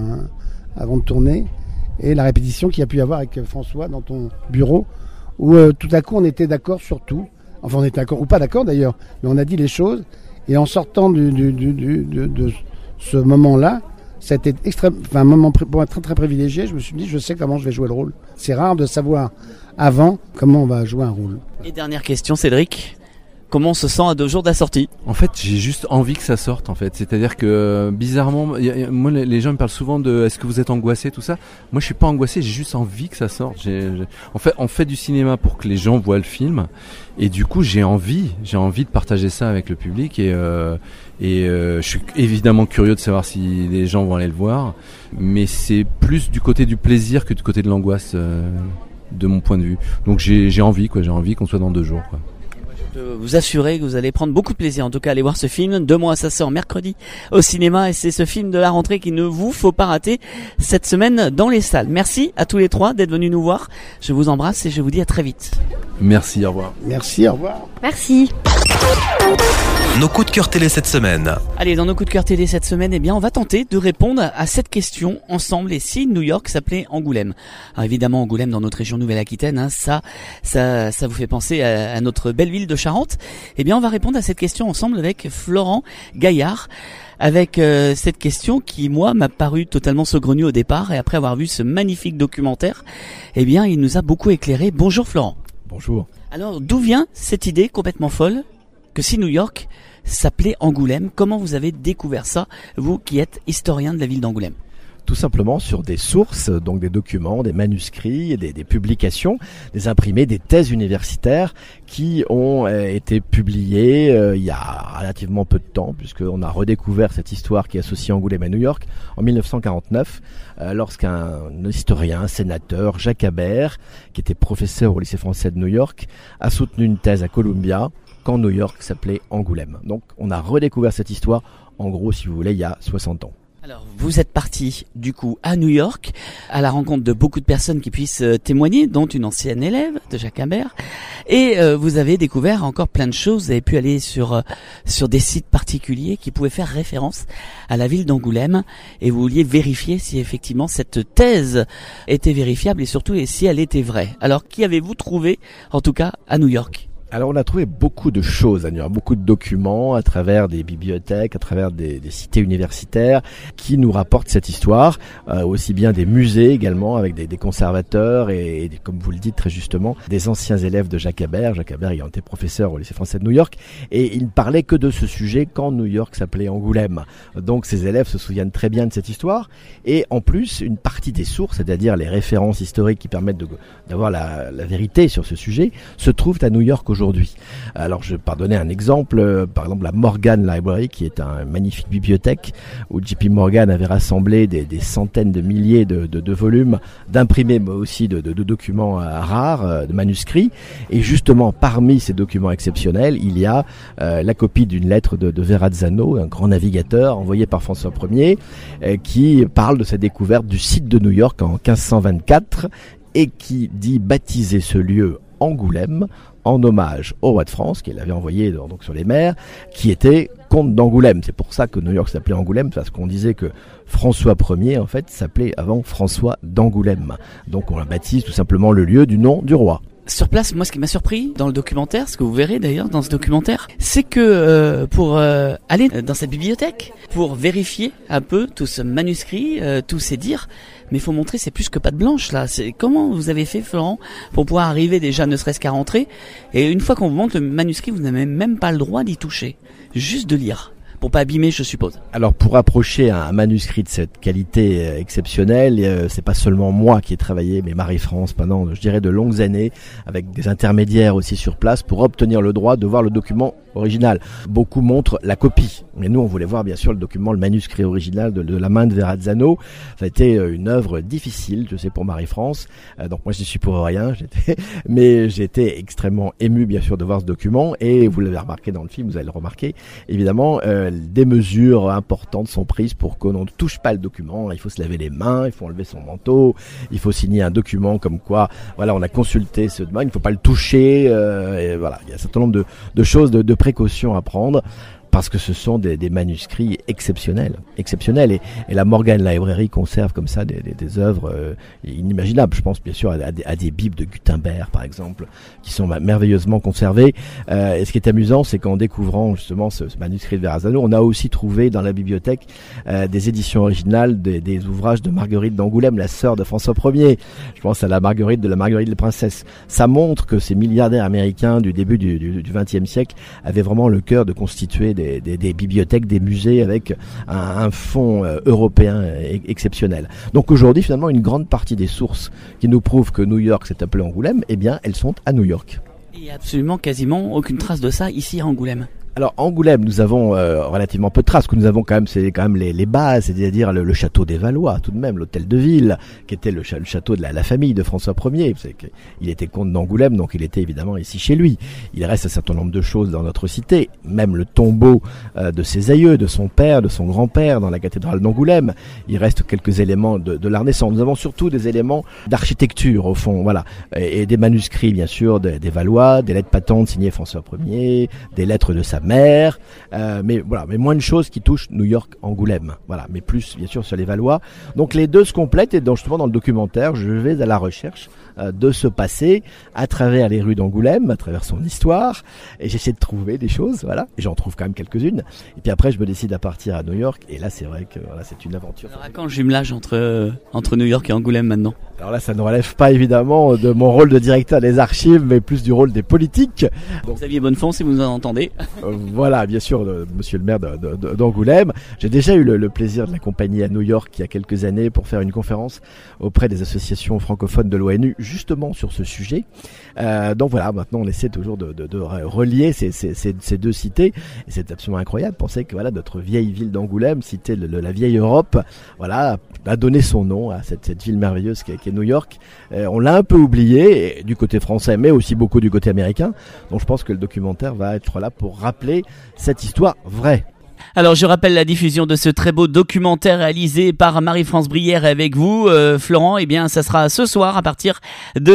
de tourner, et la répétition qu'il y a pu y avoir avec François dans ton bureau. Où tout à coup on était d'accord sur tout, enfin on était d'accord ou pas d'accord d'ailleurs, mais on a dit les choses, et en sortant de ce moment-là, ça a été un moment pour être très très privilégié. Je me suis dit je sais comment je vais jouer le rôle. C'est rare de savoir avant comment on va jouer un rôle. Et dernière question, Cédric. Comment on se sent à 2 jours de la sortie? En fait, j'ai juste envie que ça sorte, en fait. C'est-à-dire que, bizarrement, moi, les gens me parlent souvent de est-ce que vous êtes angoissé, tout ça. Moi, je suis pas angoissé, j'ai juste envie que ça sorte. En fait, on fait du cinéma pour que les gens voient le film. Et du coup, j'ai envie de partager ça avec le public. Et je suis évidemment curieux de savoir si les gens vont aller le voir. Mais c'est plus du côté du plaisir que du côté de l'angoisse, de mon point de vue. Donc, j'ai envie qu'on soit dans 2 jours, quoi. Je peux vous assurer que vous allez prendre beaucoup de plaisir, en tout cas, à aller voir ce film. 2 mois, ça sort mercredi au cinéma et c'est ce film de la rentrée qu'il ne vous faut pas rater cette semaine dans les salles. Merci à tous les 3 d'être venus nous voir. Je vous embrasse et je vous dis à très vite. Merci, au revoir. Merci, au revoir. Merci. Nos coups de cœur télé cette semaine. Allez, dans nos coups de cœur télé cette semaine, eh bien, on va tenter de répondre à cette question ensemble. Et si New York s'appelait Angoulême? Alors évidemment, Angoulême dans notre région Nouvelle-Aquitaine, hein, ça vous fait penser à notre belle ville de Charente. Eh bien, on va répondre à cette question ensemble avec Florent Gaillard. Avec cette question qui, moi, m'a paru totalement saugrenue au départ. Et après avoir vu ce magnifique documentaire, eh bien, il nous a beaucoup éclairé. Bonjour Florent. Bonjour. Alors, d'où vient cette idée complètement folle que si New York s'appelait Angoulême? Comment vous avez découvert ça, vous qui êtes historien de la ville d'Angoulême? Tout simplement sur des sources, donc des documents, des manuscrits, des publications, des imprimés, des thèses universitaires qui ont été publiées il y a relativement peu de temps, puisqu'on a redécouvert cette histoire qui associe Angoulême à New York en 1949, lorsqu'un historien, un sénateur, Jacques Habert, qui était professeur au lycée français de New York, a soutenu une thèse à Columbia quand New York s'appelait Angoulême. Donc on a redécouvert cette histoire, en gros, si vous voulez, il y a 60 ans. Alors, vous êtes parti, du coup, à New York, à la rencontre de beaucoup de personnes qui puissent témoigner, dont une ancienne élève de Jacques Habert. Et vous avez découvert encore plein de choses. Vous avez pu aller sur des sites particuliers qui pouvaient faire référence à la ville d'Angoulême. Et vous vouliez vérifier si effectivement cette thèse était vérifiable et surtout si elle était vraie. Alors, qui avez-vous trouvé, en tout cas, à New York ? Alors on a trouvé beaucoup de choses à New York, beaucoup de documents à travers des bibliothèques, à travers des cités universitaires qui nous rapportent cette histoire, aussi bien des musées également avec des conservateurs et comme vous le dites très justement, des anciens élèves de Jacques Habert ayant été professeur au lycée français de New York, et il ne parlait que de ce sujet quand New York s'appelait Angoulême. Donc ces élèves se souviennent très bien de cette histoire, et en plus une partie des sources, c'est-à-dire les références historiques qui permettent d'avoir la vérité sur ce sujet, se trouvent à New York aujourd'hui. Alors je vais donner un exemple, par exemple la Morgan Library, qui est un magnifique bibliothèque où JP Morgan avait rassemblé des centaines de milliers de volumes d'imprimés, mais aussi de documents rares, de manuscrits. Et justement parmi ces documents exceptionnels, il y a la copie d'une lettre de Verrazzano, un grand navigateur envoyé par François Ier, qui parle de sa découverte du site de New York en 1524 et qui dit baptiser ce lieu Angoulême en hommage au roi de France, qu'il avait envoyé donc sur les mers, qui était comte d'Angoulême. C'est pour ça que New York s'appelait Angoulême, parce qu'on disait que François Ier, en fait, s'appelait avant François d'Angoulême. Donc on la baptise tout simplement le lieu du nom du roi. Sur place, moi, ce qui m'a surpris dans le documentaire, ce que vous verrez d'ailleurs dans ce documentaire, c'est que pour aller dans cette bibliothèque, pour vérifier un peu tout ce manuscrit, tous ces dires, mais il faut montrer, c'est plus que patte blanche là. C'est comment vous avez fait, Florent, pour pouvoir arriver déjà, ne serait-ce qu'à rentrer, et une fois qu'on vous montre le manuscrit, vous n'avez même pas le droit d'y toucher, juste de lire. Pour pas abîmer, je suppose. Alors pour approcher un manuscrit de cette qualité exceptionnelle, c'est pas seulement moi qui ai travaillé, mais Marie-France pendant, je dirais, de longues années, avec des intermédiaires aussi sur place pour obtenir le droit de voir le document original. Beaucoup montrent la copie, mais nous on voulait voir bien sûr le document, le manuscrit original de la main de Verrazzano. Ça a été une œuvre difficile, je sais, pour Marie-France. Donc moi je n'y suis pour rien, mais j'étais extrêmement ému bien sûr de voir ce document, et vous l'avez remarqué dans le film, vous allez le remarquer évidemment. Des mesures importantes sont prises pour qu'on ne touche pas le document. Il faut se laver les mains, il faut enlever son manteau, il faut signer un document comme quoi, voilà, on a consulté ce document, il ne faut pas le toucher, et voilà, il y a un certain nombre de choses, de précautions à prendre, parce que ce sont des manuscrits exceptionnels. Et la Morgan Library conserve comme ça des œuvres inimaginables. Je pense bien sûr à des bibles de Gutenberg, par exemple, qui sont merveilleusement conservées. Et ce qui est amusant, c'est qu'en découvrant justement ce manuscrit de Verrazzano, on a aussi trouvé dans la bibliothèque des éditions originales des ouvrages de Marguerite d'Angoulême, la sœur de François Ier. Je pense à la Marguerite de la Marguerite de Princesse. Ça montre que ces milliardaires américains du début du XXe siècle avaient vraiment le cœur de constituer des bibliothèques, des musées avec un fonds européen exceptionnel. Donc aujourd'hui, finalement, une grande partie des sources qui nous prouvent que New York s'est appelé Angoulême, eh bien, elles sont à New York. Il n'y a absolument quasiment aucune trace de ça ici à Angoulême. Alors Angoulême, nous avons relativement peu de traces. Ce que nous avons quand même, c'est quand même les bases, c'est-à-dire le château des Valois, tout de même, l'hôtel de ville, qui était le château de la famille de François Ier. Il était comte d'Angoulême, donc il était évidemment ici chez lui. Il reste un certain nombre de choses dans notre cité, même le tombeau de ses aïeux, de son père, de son grand-père, dans la cathédrale d'Angoulême. Il reste quelques éléments de la Renaissance. Nous avons surtout des éléments d'architecture au fond, voilà, et des manuscrits bien sûr des Valois, des lettres patentes signées François Ier, des lettres de sa mère, mais moins de choses qui touchent New York, Angoulême, voilà, mais plus bien sûr sur les Valois. Donc les deux se complètent et justement dans le documentaire, je vais à la recherche de ce passé à travers les rues d'Angoulême, à travers son histoire, et j'essaie de trouver des choses, voilà, et j'en trouve quand même quelques-unes. Et puis après, je me décide à partir à New York, et là, c'est vrai que voilà, c'est une aventure. Alors à quand le jumelage entre New York et Angoulême maintenant? Alors là, ça ne relève pas évidemment de mon rôle de directeur des archives, mais plus du rôle des politiques. Donc, Xavier Bonnefond, si vous nous en entendez. Voilà, bien sûr, monsieur le maire d'Angoulême. J'ai déjà eu le plaisir de l'accompagner à New York il y a quelques années pour faire une conférence auprès des associations francophones de l'ONU, justement sur ce sujet. Donc voilà, maintenant on essaie toujours de relier ces deux cités, et c'est absolument incroyable. Penser que voilà, notre vieille ville d'Angoulême, cité la vieille Europe, voilà, a donné son nom à cette ville merveilleuse qui est New York. On l'a un peu oublié du côté français, mais aussi beaucoup du côté américain. Donc je pense que le documentaire va être là pour rappeler cette histoire vraie. Alors je rappelle la diffusion de ce très beau documentaire réalisé par Marie-France Brière avec vous, Florent. Eh bien ça sera ce soir à partir de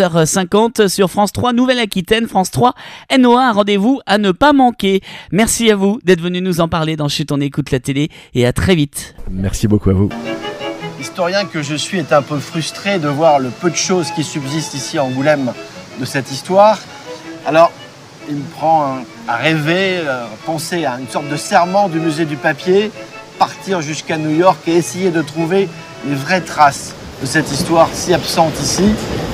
22h50 sur France 3 Nouvelle-Aquitaine, France 3 NOA, un rendez-vous à ne pas manquer. Merci à vous d'être venu nous en parler dans Chut, on écoute la télé, et à très vite. Merci beaucoup à vous. L'historien que je suis est un peu frustré de voir le peu de choses qui subsistent ici à Angoulême de cette histoire. Alors, il me prend à rêver, penser à une sorte de serment du musée du papier, partir jusqu'à New York et essayer de trouver les vraies traces de cette histoire si absente ici.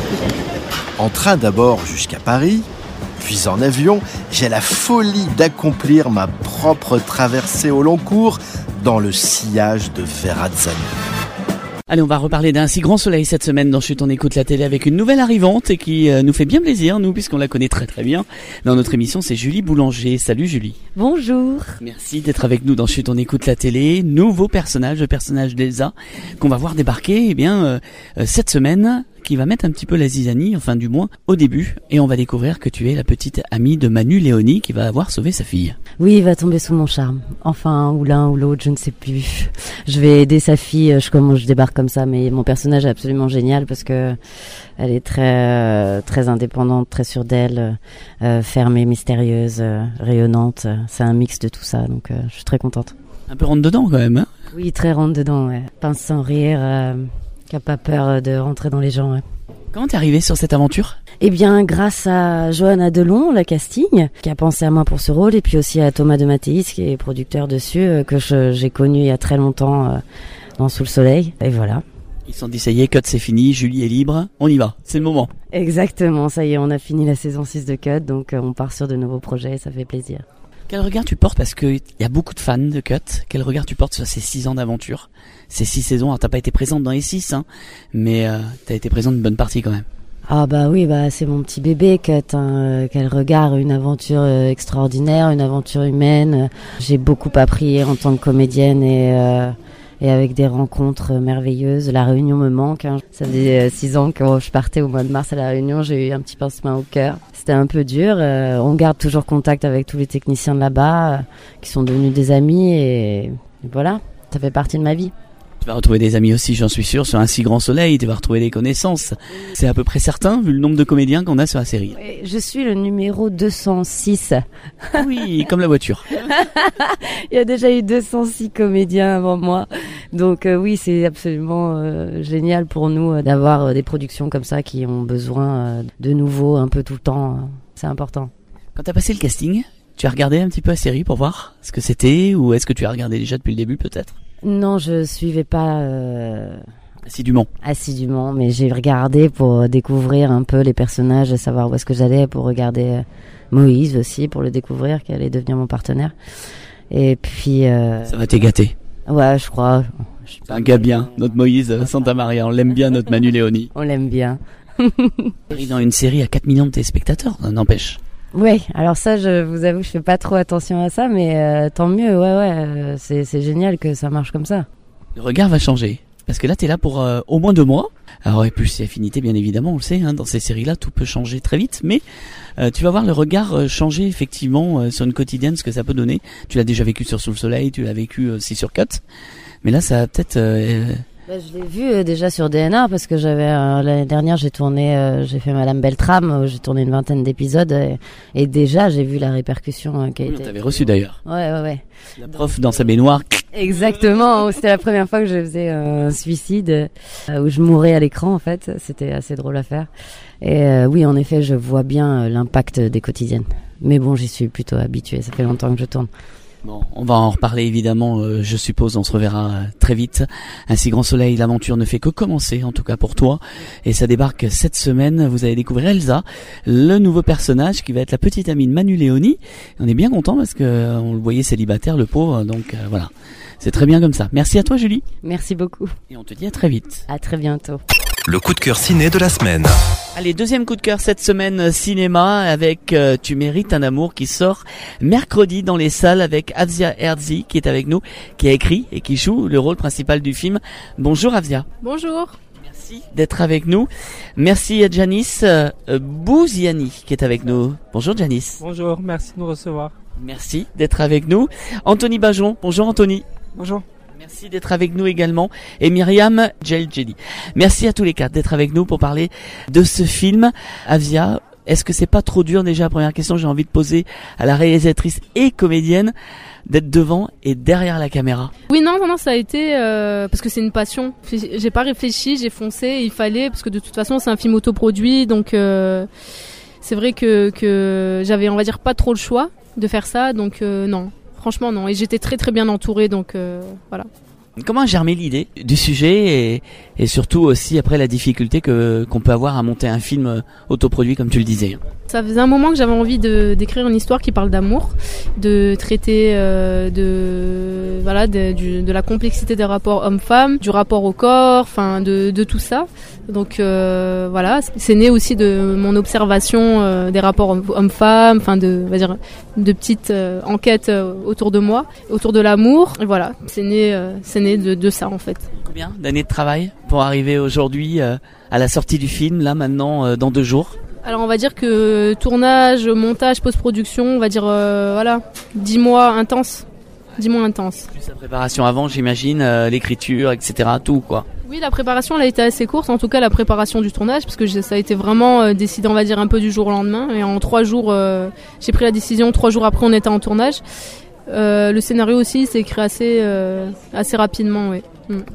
En train d'abord jusqu'à Paris, puis en avion, j'ai la folie d'accomplir ma propre traversée au long cours dans le sillage de Verrazzano. Allez, on va reparler d'un si grand soleil cette semaine dans Chut, on écoute la télé avec une nouvelle arrivante et qui nous fait bien plaisir, nous, puisqu'on la connaît très très bien. Dans notre émission, c'est Julie Boulanger. Salut Julie. Bonjour. Merci d'être avec nous dans Chut, on écoute la télé. Nouveau personnage, le personnage d'Elsa, qu'on va voir débarquer cette semaine, qui va mettre un petit peu la zizanie, enfin du moins au début, et on va découvrir que tu es la petite amie de Manu Léoni qui va avoir sauvé sa fille. Oui, il va tomber sous mon charme. Enfin, ou l'un ou l'autre, je ne sais plus. Je vais aider sa fille, je débarque comme ça, mais mon personnage est absolument génial parce que elle est très très indépendante, très sûre d'elle, fermée, mystérieuse, rayonnante. C'est un mix de tout ça, donc je suis très contente. Un peu rentre dedans quand même, hein? Oui, très rentre dedans, ouais. Pince sans rire, qui a pas peur de rentrer dans les gens, ouais. Comment t'es arrivée sur cette aventure? Eh bien, grâce à Johanna Delon, la casting, qui a pensé à moi pour ce rôle, et puis aussi à Thomas de Mathéis, qui est producteur dessus, que j'ai connu il y a très longtemps dans Sous le Soleil, et voilà. Ils se sont dit, ça y est, Cut, c'est fini, Julie est libre, on y va, c'est le moment. Exactement, ça y est, on a fini la saison 6 de Cut, donc on part sur de nouveaux projets, ça fait plaisir. Quel regard tu portes, parce qu'il y a beaucoup de fans de Cut, quel regard tu portes sur ces 6 ans d'aventure, ces 6 saisons? Alors t'as pas été présente dans les 6, hein, mais t'as été présente une bonne partie quand même. Ah bah oui, c'est mon petit bébé Cut, hein. Quel regard, une aventure extraordinaire, une aventure humaine. J'ai beaucoup appris en tant que comédienne et avec des rencontres merveilleuses. La Réunion me manque, hein. Ça faisait 6 ans que je partais au mois de mars à La Réunion, j'ai eu un petit pincement au cœur. C'était un peu dur, on garde toujours contact avec tous les techniciens de là-bas, qui sont devenus des amis, et voilà, ça fait partie de ma vie. Tu vas retrouver des amis aussi, j'en suis sûr, sur un si grand soleil, tu vas retrouver des connaissances. C'est à peu près certain, vu le nombre de comédiens qu'on a sur la série. Je suis le numéro 206. Oui, comme la voiture. Il y a déjà eu 206 comédiens avant moi. Donc oui, c'est absolument génial pour nous d'avoir des productions comme ça qui ont besoin de nouveau un peu tout le temps. C'est important. Quand tu as passé le casting, tu as regardé un petit peu la série pour voir ce que c'était, ou est-ce que tu as regardé déjà depuis le début peut-être? Non, je suivais pas assidûment, mais j'ai regardé pour découvrir un peu les personnages, savoir où est-ce que j'allais, pour regarder Moïse aussi, pour le découvrir, qui allait devenir mon partenaire. Et puis ça va t'es gâté. Ouais, je crois. C'est un gars bien, notre Moïse Santa Maria, on l'aime bien, notre Manu Léoni. On l'aime bien. Dans une série à 4 millions de téléspectateurs, n'empêche. Oui, alors ça, je vous avoue, je fais pas trop attention à ça, mais tant mieux, c'est génial que ça marche comme ça. Le regard va changer, parce que là, t'es là pour au moins 2 mois. Alors, et plus c'est affinité, bien évidemment, on le sait, hein, dans ces séries-là, tout peut changer très vite, mais tu vas voir le regard changer, effectivement, sur une quotidienne, ce que ça peut donner. Tu l'as déjà vécu sur Sous le Soleil, tu l'as vécu aussi sur Cut, mais là, ça va peut-être... Je l'ai vu déjà sur DNA parce que l'année dernière j'ai fait Madame Beltrame, j'ai tourné une 20aine d'épisodes et déjà j'ai vu la répercussion qui a été. On t'avait reçu d'ailleurs. Ouais. La prof dans sa baignoire. Exactement, c'était la première fois que je faisais un suicide où je mourais à l'écran en fait, c'était assez drôle à faire. Et oui, en effet, je vois bien l'impact des quotidiennes. Mais bon, j'y suis plutôt habituée, ça fait longtemps que je tourne. Bon, on va en reparler évidemment, je suppose, on se reverra très vite. Ainsi Grand Soleil, l'aventure ne fait que commencer, en tout cas pour toi. Et ça débarque cette semaine, vous allez découvrir Elsa, le nouveau personnage qui va être la petite amie de Manu Léoni. On est bien content parce que on le voyait célibataire, le pauvre, donc voilà. C'est très bien comme ça. Merci à toi Julie. Merci beaucoup. Et on te dit à très vite. À très bientôt. Le coup de cœur ciné de la semaine. Allez, deuxième coup de cœur cette semaine cinéma avec Tu mérites un amour qui sort mercredi dans les salles avec Avzia Herzi qui est avec nous, qui a écrit et qui joue le rôle principal du film. Bonjour Avzia. Bonjour. Merci d'être avec nous. Merci à Janice Bouziani qui est avec nous. Bonjour Janice. Bonjour, merci de nous recevoir. Merci d'être avec nous. Anthony Bajon. Bonjour Anthony. Bonjour. Merci d'être avec nous également. Et Myriam Djeldjeli. Merci à tous les quatre d'être avec nous pour parler de ce film. Avzia, est-ce que c'est pas trop dur déjà? Première question, j'ai envie de poser à la réalisatrice et comédienne d'être devant et derrière la caméra. Oui, non, ça a été parce que c'est une passion. J'ai pas réfléchi, j'ai foncé. Il fallait parce que de toute façon c'est un film autoproduit, donc c'est vrai que j'avais, on va dire, pas trop le choix de faire ça, donc non. Franchement, non. Et j'étais très très bien entourée, donc voilà. Comment a germé l'idée du sujet et surtout aussi après la difficulté qu'on peut avoir à monter un film autoproduit comme tu le disais? Ça faisait un moment que j'avais envie d'écrire une histoire qui parle d'amour, de traiter de la complexité des rapports hommes-femmes, du rapport au corps, enfin de tout ça. Donc voilà, c'est né aussi de mon observation des rapports hommes-femmes, enfin de petites enquêtes autour de moi, autour de l'amour. Et voilà, c'est né de ça en fait. Combien d'années de travail pour arriver aujourd'hui à la sortie du film, là maintenant dans 2 jours? Alors on va dire que tournage, montage, post-production, on va dire 10 mois intenses. 10 mois intenses. Plus la préparation avant, j'imagine, l'écriture, etc., tout quoi. Oui, la préparation elle a été assez courte, en tout cas la préparation du tournage, parce que ça a été vraiment décidé, on va dire, un peu du jour au lendemain. Et en 3 jours, j'ai pris la décision, 3 jours après on était en tournage. Le scénario aussi s'est écrit assez rapidement, oui.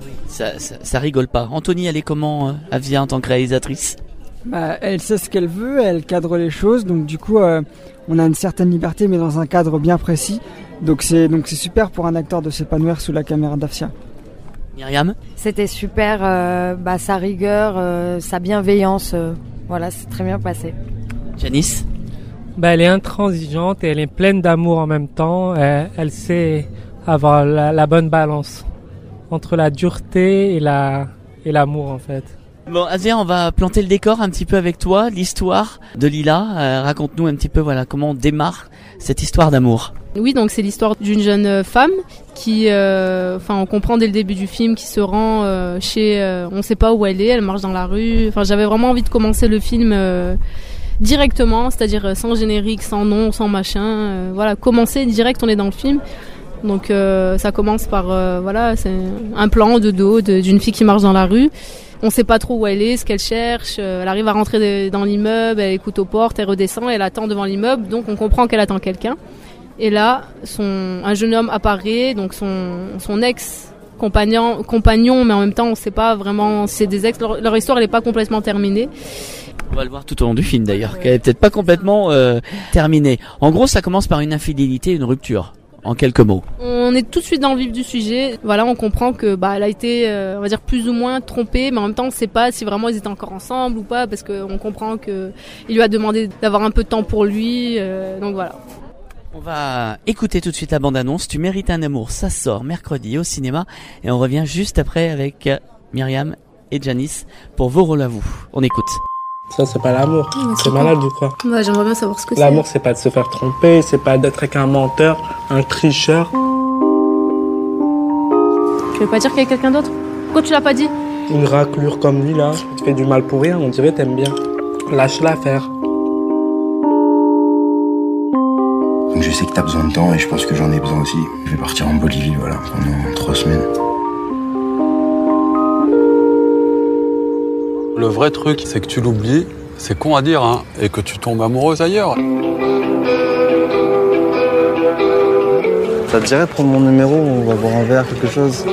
Ça rigole pas. Anthony, elle est comment, Avzia, en tant que réalisatrice? Elle sait ce qu'elle veut, elle cadre les choses, donc du coup on a une certaine liberté mais dans un cadre bien précis, donc c'est super pour un acteur de s'épanouir sous la caméra d'Avzia. Myriam? C'était super, sa rigueur, sa bienveillance, voilà, c'est très bien passé. Janice? Elle est intransigeante et elle est pleine d'amour en même temps, elle sait avoir la bonne balance entre la dureté et l'amour en fait. Bon, Avzia, on va planter le décor un petit peu avec toi, l'histoire de Lila. Raconte-nous un petit peu, comment on démarre cette histoire d'amour. Oui, donc c'est l'histoire d'une jeune femme qui, on comprend dès le début du film, qui se rend chez, on sait pas où elle marche dans la rue. Enfin, j'avais vraiment envie de commencer le film directement, c'est-à-dire sans générique, sans nom, sans machin. Commencer direct, on est dans le film. Donc ça commence par, c'est un plan de dos d'une fille qui marche dans la rue. On sait pas trop où elle est, ce qu'elle cherche. Elle arrive à rentrer dans l'immeuble, elle écoute aux portes, elle redescend, elle attend devant l'immeuble. Donc on comprend qu'elle attend quelqu'un. Et là, un jeune homme apparaît, donc son ex-compagnon, mais en même temps on sait pas vraiment, c'est des ex. Leur histoire elle est pas complètement terminée. On va le voir tout au long du film d'ailleurs, qu'elle est peut-être pas complètement terminée. En gros, ça commence par une infidélité, une rupture. En quelques mots. On est tout de suite dans le vif du sujet. Voilà, on comprend que elle a été, on va dire, plus ou moins trompée, mais en même temps, on ne sait pas si vraiment ils étaient encore ensemble ou pas, parce qu'on comprend que il lui a demandé d'avoir un peu de temps pour lui. Donc voilà. On va écouter tout de suite la bande-annonce. Tu mérites un amour, ça sort mercredi au cinéma, et on revient juste après avec Myriam et Janice pour vos rôles à vous. On écoute. Ça, c'est pas l'amour. Ouais, c'est malade ou quoi? Ouais, j'aimerais bien savoir ce que c'est. L'amour, c'est pas de se faire tromper, c'est pas d'être avec un menteur, un tricheur. Tu veux pas dire qu'il y a quelqu'un d'autre? Pourquoi tu l'as pas dit? Une raclure comme lui, là, qui te fait du mal pour rien, on dirait t'aimes bien. Lâche-la faire. Donc je sais que t'as besoin de temps et je pense que j'en ai besoin aussi. Je vais partir en Bolivie, voilà, pendant 3 semaines. Le vrai truc, c'est que tu l'oublies, c'est con à dire, hein, et que tu tombes amoureuse ailleurs. Ça te dirait de prendre mon numéro, on va boire un verre, quelque chose?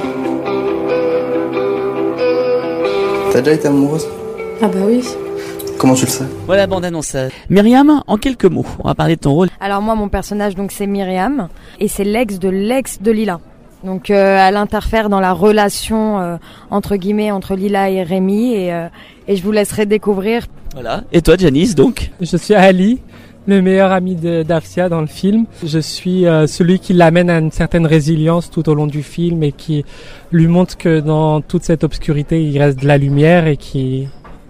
T'as déjà été amoureuse? Ah bah oui. Comment tu le sais? Voilà, bande-annonce. Myriam, en quelques mots, on va parler de ton rôle. Alors moi, mon personnage, donc c'est Myriam, et c'est l'ex de Lila. Donc elle interfère dans la relation entre guillemets entre Lila et Rémi, et je vous laisserai découvrir. Voilà. Et toi, Janice, donc? Je suis Ali, le meilleur ami d'Afsia dans le film. Je suis celui qui l'amène à une certaine résilience tout au long du film et qui lui montre que dans toute cette obscurité, il reste de la lumière et qui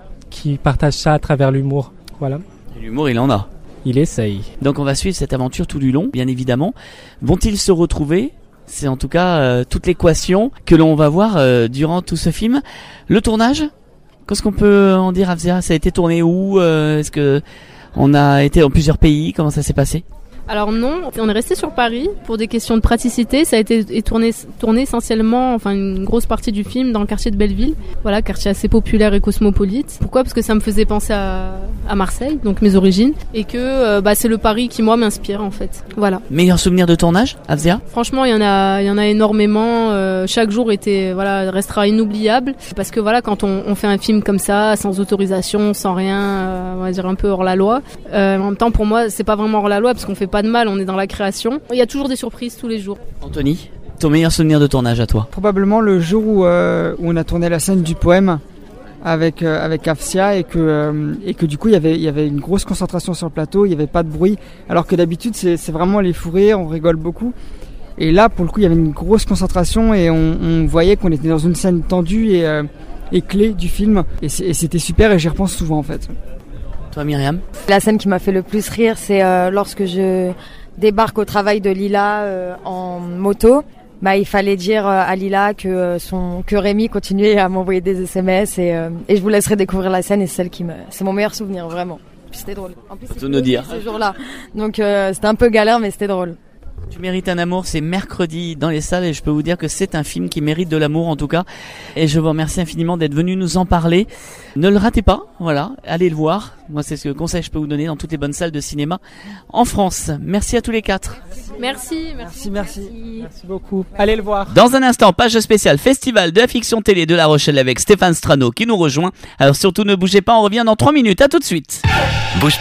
partage ça à travers l'humour. Voilà. Et l'humour, il en a. Il essaye. Donc on va suivre cette aventure tout du long, bien évidemment. Vont-ils se retrouver? C'est en tout cas toute l'équation que l'on va voir durant tout ce film. Le tournage, qu'est-ce qu'on peut en dire, Afzia? Ça a été tourné où? Est-ce que on a été dans plusieurs pays? Comment ça s'est passé? Alors non, on est resté sur Paris pour des questions de praticité. Ça a été tourné essentiellement, enfin une grosse partie du film dans le quartier de Belleville. Voilà, quartier assez populaire et cosmopolite. Pourquoi? Parce que ça me faisait penser à Marseille, donc mes origines, et que c'est le Paris qui moi m'inspire en fait. Voilà. Meilleur souvenir de tournage, Afzia? Franchement, il y en a énormément. Chaque jour restera inoubliable parce que voilà, quand on fait un film comme ça, sans autorisation, sans rien, on va dire un peu hors la loi. En même temps, pour moi, c'est pas vraiment hors la loi parce qu'on fait pas de mal, on est dans la création. Il y a toujours des surprises tous les jours. Anthony, ton meilleur souvenir de tournage à toi? Probablement le jour où on a tourné la scène du poème avec Afsia et que du coup il y avait une grosse concentration sur le plateau, il n'y avait pas de bruit, alors que d'habitude c'est vraiment les fous rires, on rigole beaucoup. Et là pour le coup il y avait une grosse concentration et on voyait qu'on était dans une scène tendue et clé du film et c'était super et j'y repense souvent en fait. Toi, Myriam? La scène qui m'a fait le plus rire, c'est lorsque je débarque au travail de Lila en moto. Il fallait dire à Lila que Rémi continuait à m'envoyer des SMS et je vous laisserai découvrir la scène et c'est mon meilleur souvenir vraiment. Puis c'était drôle. En plus, c'était nous dire ce jour-là, donc c'était un peu galère mais c'était drôle. Tu mérites un amour, c'est mercredi dans les salles et je peux vous dire que c'est un film qui mérite de l'amour en tout cas. Et je vous remercie infiniment d'être venu nous en parler. Ne le ratez pas, voilà, allez le voir. Moi c'est ce conseil que je peux vous donner dans toutes les bonnes salles de cinéma en France. Merci à tous les 4. Merci beaucoup. Allez le voir. Dans un instant, page spéciale Festival de la fiction télé de La Rochelle avec Stéphane Strano qui nous rejoint. Alors surtout ne bougez pas, on revient dans 3 minutes, à tout de suite. Bouge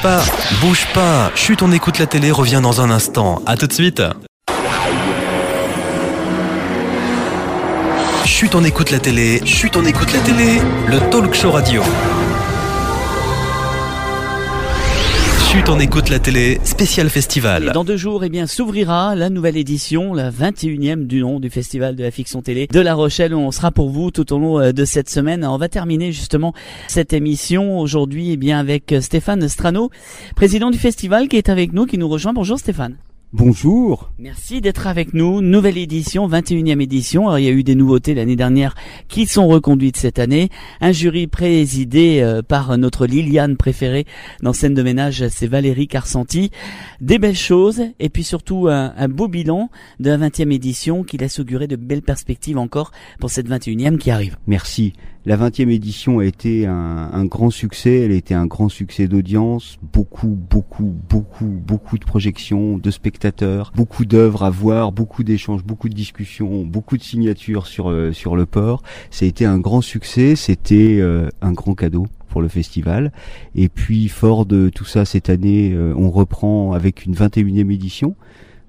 pas, chut, on écoute la télé, revient dans un instant, à tout de suite. Chut, on écoute la télé, le talk show radio. Chut, on écoute la télé, spécial festival. Et dans 2 jours, s'ouvrira la nouvelle édition, la 21e du nom du Festival de la fiction télé de La Rochelle. On sera pour vous tout au long de cette semaine. On va terminer justement cette émission aujourd'hui avec Stéphane Strano, président du festival qui est avec nous, qui nous rejoint. Bonjour Stéphane. Bonjour. Merci d'être avec nous. Nouvelle édition, 21e édition. Alors, il y a eu des nouveautés l'année dernière qui sont reconduites cette année. Un jury présidé par notre Liliane préférée dans Scène de ménage, c'est Valérie Carsanti. Des belles choses et puis surtout un beau bilan de la 20e édition qui laisse augurer de belles perspectives encore pour cette 21e qui arrive. Merci. La 20e édition a été un grand succès, elle a été un grand succès d'audience, beaucoup de projections, de spectateurs, beaucoup d'œuvres à voir, beaucoup d'échanges, beaucoup de discussions, beaucoup de signatures sur le port. Ça a été un grand succès, c'était un grand cadeau pour le festival. Et puis fort de tout ça, cette année, on reprend avec une 21e édition.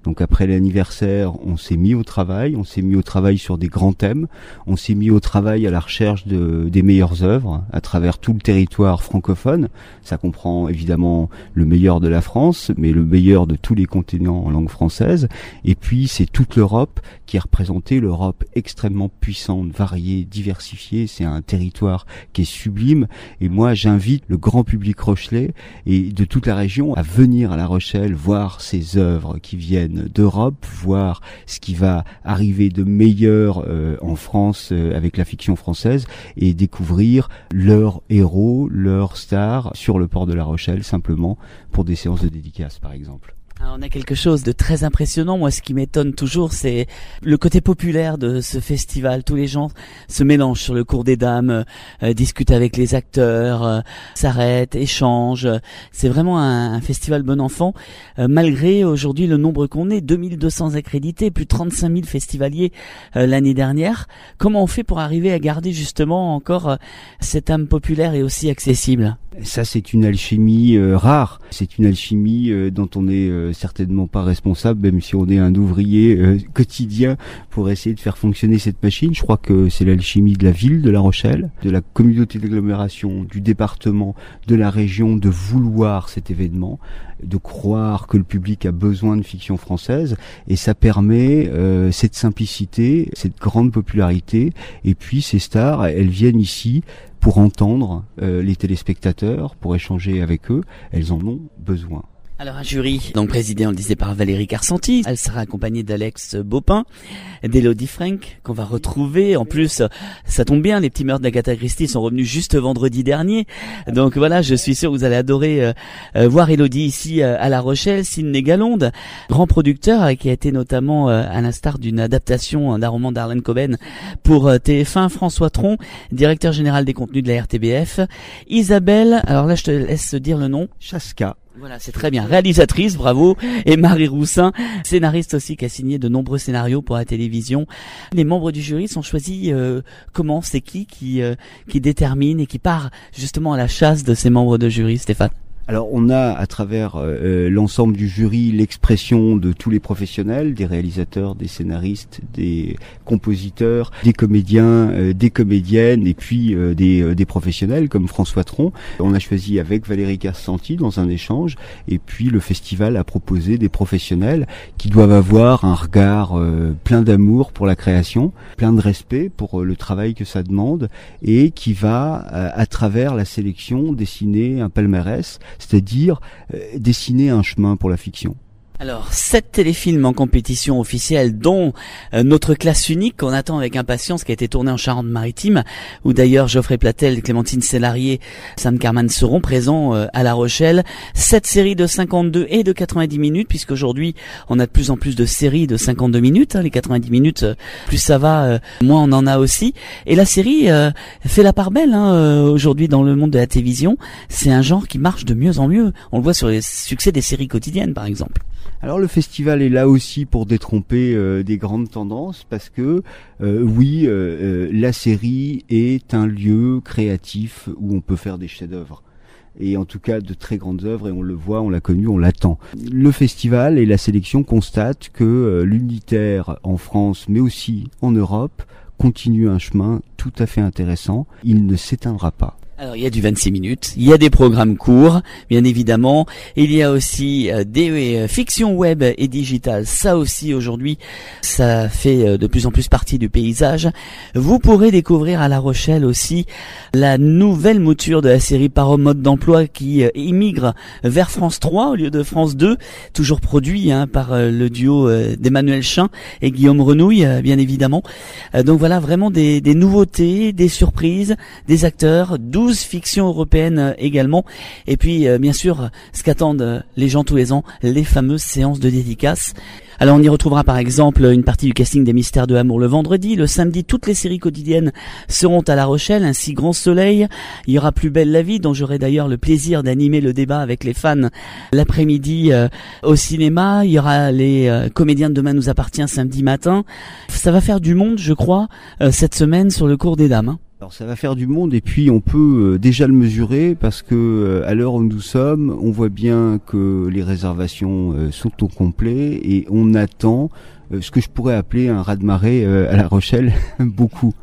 Donc après l'anniversaire, on s'est mis au travail sur des grands thèmes, on s'est mis au travail à la recherche des meilleures œuvres à travers tout le territoire francophone. Ça comprend évidemment le meilleur de la France, mais le meilleur de tous les continents en langue française. Et puis c'est toute l'Europe qui est représentée, l'Europe extrêmement puissante, variée, diversifiée. C'est un territoire qui est sublime. Et moi, j'invite le grand public rochelais et de toute la région à venir à La Rochelle, voir ces œuvres qui viennent d'Europe, voir ce qui va arriver de meilleur en France avec la fiction française et découvrir leurs héros, leurs stars sur le port de La Rochelle, simplement pour des séances de dédicaces par exemple. Alors, on a quelque chose de très impressionnant. Moi, ce qui m'étonne toujours, c'est le côté populaire de ce festival. Tous les gens se mélangent sur le cours des dames, discutent avec les acteurs, s'arrêtent, échangent. C'est vraiment un festival bon enfant. Malgré aujourd'hui le nombre qu'on est, 2200 accrédités, plus de 35 000 festivaliers l'année dernière. Comment on fait pour arriver à garder justement encore cette âme populaire et aussi accessible ? Ça, c'est une alchimie rare. C'est une alchimie dont on n'est certainement pas responsable, même si on est un ouvrier quotidien pour essayer de faire fonctionner cette machine. Je crois que c'est l'alchimie de la ville de La Rochelle, de la communauté d'agglomération, du département, de la région, de vouloir cet événement, de croire que le public a besoin de fiction française, et ça permet cette simplicité, cette grande popularité, et puis ces stars, elles viennent ici pour entendre les téléspectateurs, pour échanger avec eux, elles en ont besoin. Alors un jury, donc présidé, on le disait, par Valérie Carsanti. Elle sera accompagnée d'Alex Baupin, d'Elodie Frank, qu'on va retrouver. En plus, ça tombe bien, les petits meurtres d'Agatha Christie sont revenus juste vendredi dernier. Donc voilà, je suis sûr que vous allez adorer voir Elodie ici à La Rochelle. Sidney Galonde, grand producteur, qui a été notamment à l'instar d'une adaptation d'un roman d'Arlen Coben pour TF1. François Tron, directeur général des contenus de la RTBF. Isabelle, alors là je te laisse dire le nom. Chaska. Voilà, c'est très bien. Réalisatrice, bravo. Et Marie Roussin, scénariste aussi, qui a signé de nombreux scénarios pour la télévision. Les membres du jury sont choisis comment? C'est qui détermine et qui part justement à la chasse de ces membres de jury, Stéphane? Alors on a à travers l'ensemble du jury l'expression de tous les professionnels, des réalisateurs, des scénaristes, des compositeurs, des comédiens, des comédiennes et puis des professionnels comme François Tron. On a choisi avec Valérie Carsanti dans un échange et puis le festival a proposé des professionnels qui doivent avoir un regard plein d'amour pour la création, plein de respect pour le travail que ça demande et qui va à travers la sélection dessiner un palmarès, c'est-à-dire dessiner un chemin pour la fiction. Alors, 7 téléfilms en compétition officielle, dont notre classe unique qu'on attend avec impatience, qui a été tournée en Charente-Maritime, où d'ailleurs Geoffrey Platel, Clémentine Sélarié, Sam Carman seront présents à La Rochelle. 7 séries de 52 et de 90 minutes, puisqu'aujourd'hui on a de plus en plus de séries de 52 minutes. Les 90 minutes, plus ça va, moins on en a aussi. Et la série fait la part belle aujourd'hui dans le monde de la télévision. C'est un genre qui marche de mieux en mieux. On le voit sur les succès des séries quotidiennes, par exemple. Alors le festival est là aussi pour détromper des grandes tendances parce que la série est un lieu créatif où on peut faire des chefs-d'œuvre. Et en tout cas de très grandes œuvres, et on le voit, on l'a connu, on l'attend. Le festival et la sélection constatent que l'unitaire en France, mais aussi en Europe, continue un chemin tout à fait intéressant. Il ne s'éteindra pas. Alors il y a du 26 minutes, il y a des programmes courts, bien évidemment, il y a aussi des fictions web et digitales, ça aussi aujourd'hui, ça fait de plus en plus partie du paysage. Vous pourrez découvrir à La Rochelle aussi la nouvelle mouture de la série Par mode d'emploi qui immigre vers France 3 au lieu de France 2, toujours produit par le duo d'Emmanuel Chin et Guillaume Renouille, bien évidemment. Donc voilà, vraiment des nouveautés, des surprises, des acteurs, 12 fictions européennes également, et puis bien sûr ce qu'attendent les gens tous les ans, les fameuses séances de dédicaces. Alors on y retrouvera par exemple une partie du casting des Mystères de Amour le vendredi. Le samedi, toutes les séries quotidiennes seront à La Rochelle, ainsi Grand Soleil. Il y aura Plus belle la vie, dont j'aurai d'ailleurs le plaisir d'animer le débat avec les fans l'après-midi au cinéma. Il y aura les comédiens de Demain nous appartient samedi matin. Ça va faire du monde, je crois, cette semaine sur le cours des dames. Alors ça va faire du monde et puis on peut déjà le mesurer parce que à l'heure où nous sommes, on voit bien que les réservations sont au complet et on attend ce que je pourrais appeler un raz-de-marée à La Rochelle. beaucoup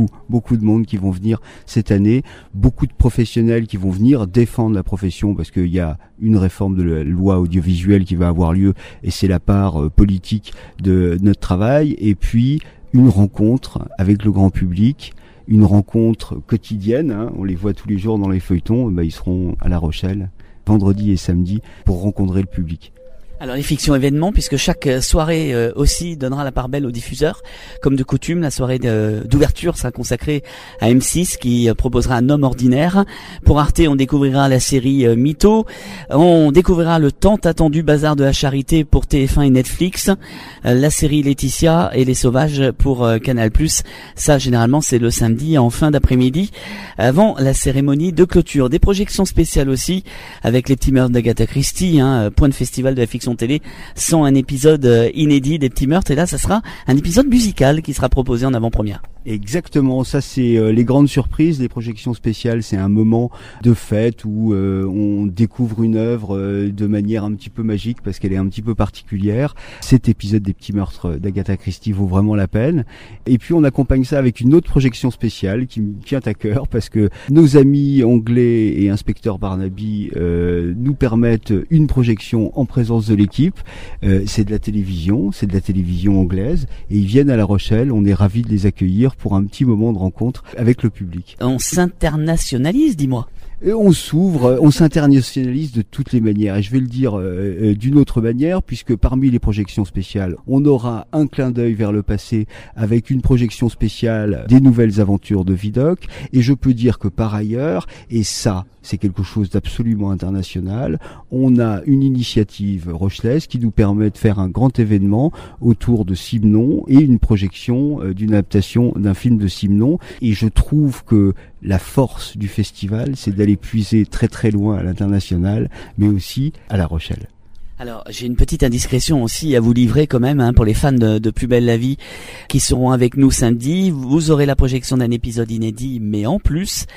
de monde qui vont venir cette année, beaucoup de professionnels qui vont venir défendre la profession parce qu'il y a une réforme de la loi audiovisuelle qui va avoir lieu et c'est la part politique de notre travail et puis une rencontre avec le grand public. Une rencontre quotidienne, hein, on les voit tous les jours dans les feuilletons, ils seront à La Rochelle, vendredi et samedi, pour rencontrer le public. Alors les fictions événements, puisque chaque soirée aussi donnera la part belle aux diffuseurs. Comme de coutume, la soirée d'ouverture sera consacrée à M6 qui proposera Un homme ordinaire. Pour Arte, on découvrira la série Mytho. On découvrira le tant attendu Bazar de la Charité pour TF1 et Netflix. La série Laetitia et les Sauvages pour Canal+. Ça, généralement, c'est le samedi en fin d'après-midi, avant la cérémonie de clôture. Des projections spéciales aussi, avec les petits meurtres d'Agatha Christie, point de festival de la fiction télé, sans un épisode inédit des petits meurtres. Et là, ça sera un épisode musical qui sera proposé en avant-première. Exactement, ça c'est les grandes surprises, les projections spéciales, c'est un moment de fête où on découvre une œuvre de manière un petit peu magique parce qu'elle est un petit peu particulière. Cet épisode des petits meurtres d'Agatha Christie vaut vraiment la peine. Et puis on accompagne ça avec une autre projection spéciale qui me tient à cœur parce que nos amis anglais et inspecteur Barnaby nous permettent une projection en présence de l'équipe. C'est de la télévision anglaise et ils viennent à La Rochelle, on est ravis de les accueillir pour un petit moment de rencontre avec le public. On s'internationalise, dis-moi. Et on s'ouvre, on s'internationalise de toutes les manières. Et je vais le dire d'une autre manière, puisque parmi les projections spéciales, on aura un clin d'œil vers le passé avec une projection spéciale des nouvelles aventures de Vidocq. Et je peux dire que par ailleurs, et ça, c'est quelque chose d'absolument international, on a une initiative rochelaise qui nous permet de faire un grand événement autour de Simenon et une projection d'une adaptation d'un film de Simenon. Et je trouve que la force du festival, c'est d'aller puiser très très loin à l'international, mais aussi à La Rochelle. Alors, j'ai une petite indiscrétion aussi à vous livrer quand même, pour les fans de Plus belle la vie qui seront avec nous samedi. Vous aurez la projection d'un épisode inédit, mais en plus,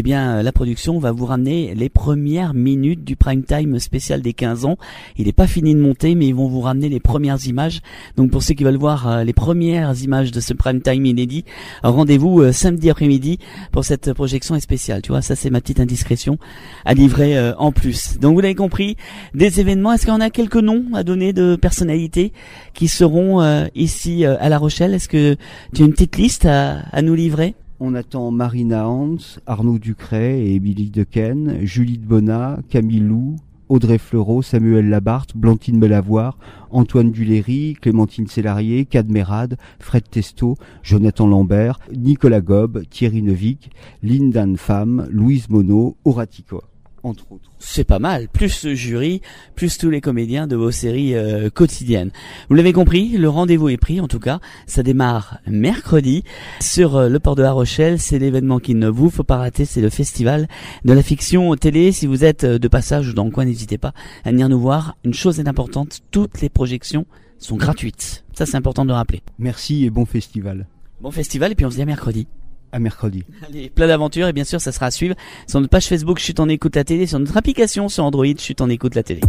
la production va vous ramener les premières minutes du prime time spécial des 15 ans. Il n'est pas fini de monter, mais ils vont vous ramener les premières images. Donc pour ceux qui veulent voir les premières images de ce prime time inédit, rendez-vous samedi après-midi pour cette projection spéciale. Tu vois, ça c'est ma petite indiscrétion à livrer en plus. Donc vous l'avez compris, des événements. Est-ce qu'on a quelques noms à donner de personnalités qui seront ici à La Rochelle? Est-ce que tu as une petite liste à nous livrer? On attend Marina Hans, Arnaud Ducret et Émilie Dequesne, Julie de Bonnat, Camille Lou, Audrey Fleurot, Samuel Labarthe, Blantyne Belavoir, Antoine Duléry, Clémentine Célarié, Cadmerade, Fred Testo, Jonathan Lambert, Nicolas Gobe, Thierry Neuvik, Lindan Pham, Louise Monod, Horatico, entre autres. C'est pas mal, plus ce jury, plus tous les comédiens de vos séries quotidiennes. Vous l'avez compris, le rendez-vous est pris, en tout cas, ça démarre mercredi sur le port de La Rochelle. C'est l'événement qu'il ne vous faut pas rater, c'est le festival de la fiction télé. Si vous êtes de passage ou dans le coin, n'hésitez pas à venir nous voir. Une chose est importante, toutes les projections sont gratuites. Ça, c'est important de le rappeler. Merci et bon festival. Bon festival, et puis on se dit à mercredi. À mercredi. Allez, plein d'aventures, et bien sûr ça sera à suivre sur notre page Facebook Chut en écoute la télé, sur notre application sur Android Chut en écoute la télé.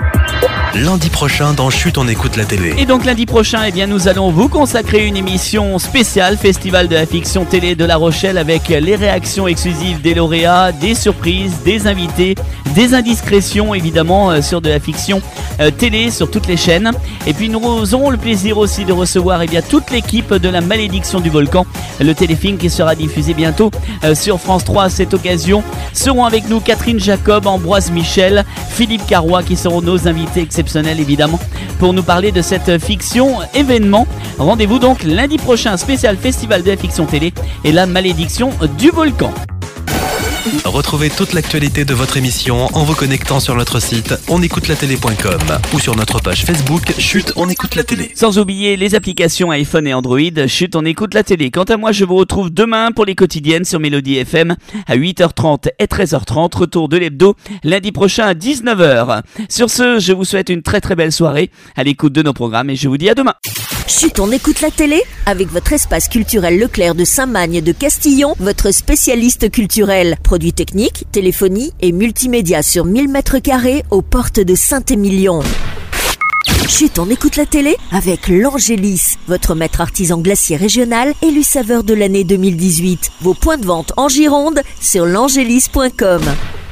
Lundi prochain dans Chut on écoute la télé. Et donc lundi prochain, nous allons vous consacrer une émission spéciale Festival de la fiction télé de La Rochelle, avec les réactions exclusives des lauréats, des surprises, des invités, des indiscrétions évidemment sur de la fiction télé sur toutes les chaînes. Et puis nous aurons le plaisir aussi de recevoir toute l'équipe de La Malédiction du Volcan, le téléfilm qui sera diffusé bientôt sur France 3. À cette occasion seront avec nous Catherine Jacob, Ambroise Michel, Philippe Carrois, qui seront nos invités exceptionnels évidemment pour nous parler de cette fiction événement. Rendez-vous donc lundi prochain, spécial Festival de la fiction télé et La Malédiction du Volcan. Retrouvez toute l'actualité de votre émission en vous connectant sur notre site onécoutelatélé.com ou sur notre page Facebook Chut on écoute la télé. Sans oublier les applications iPhone et Android, Chut on écoute la télé. Quant à moi, je vous retrouve demain pour les quotidiennes sur Mélodie FM à 8h30 et 13h30. Retour de l'hebdo lundi prochain à 19h. Sur ce, je vous souhaite une très très belle soirée à l'écoute de nos programmes et je vous dis à demain. Chut, on écoute la télé avec votre espace culturel Leclerc de Saint-Magne de Castillon, votre spécialiste culturel. Produits techniques, téléphonie et multimédia sur 1000 m² aux portes de Saint-Émilion. Chut, on écoute la télé avec l'Angélis, votre maître artisan glacier régional élu saveur de l'année 2018. Vos points de vente en Gironde sur l'angélis.com.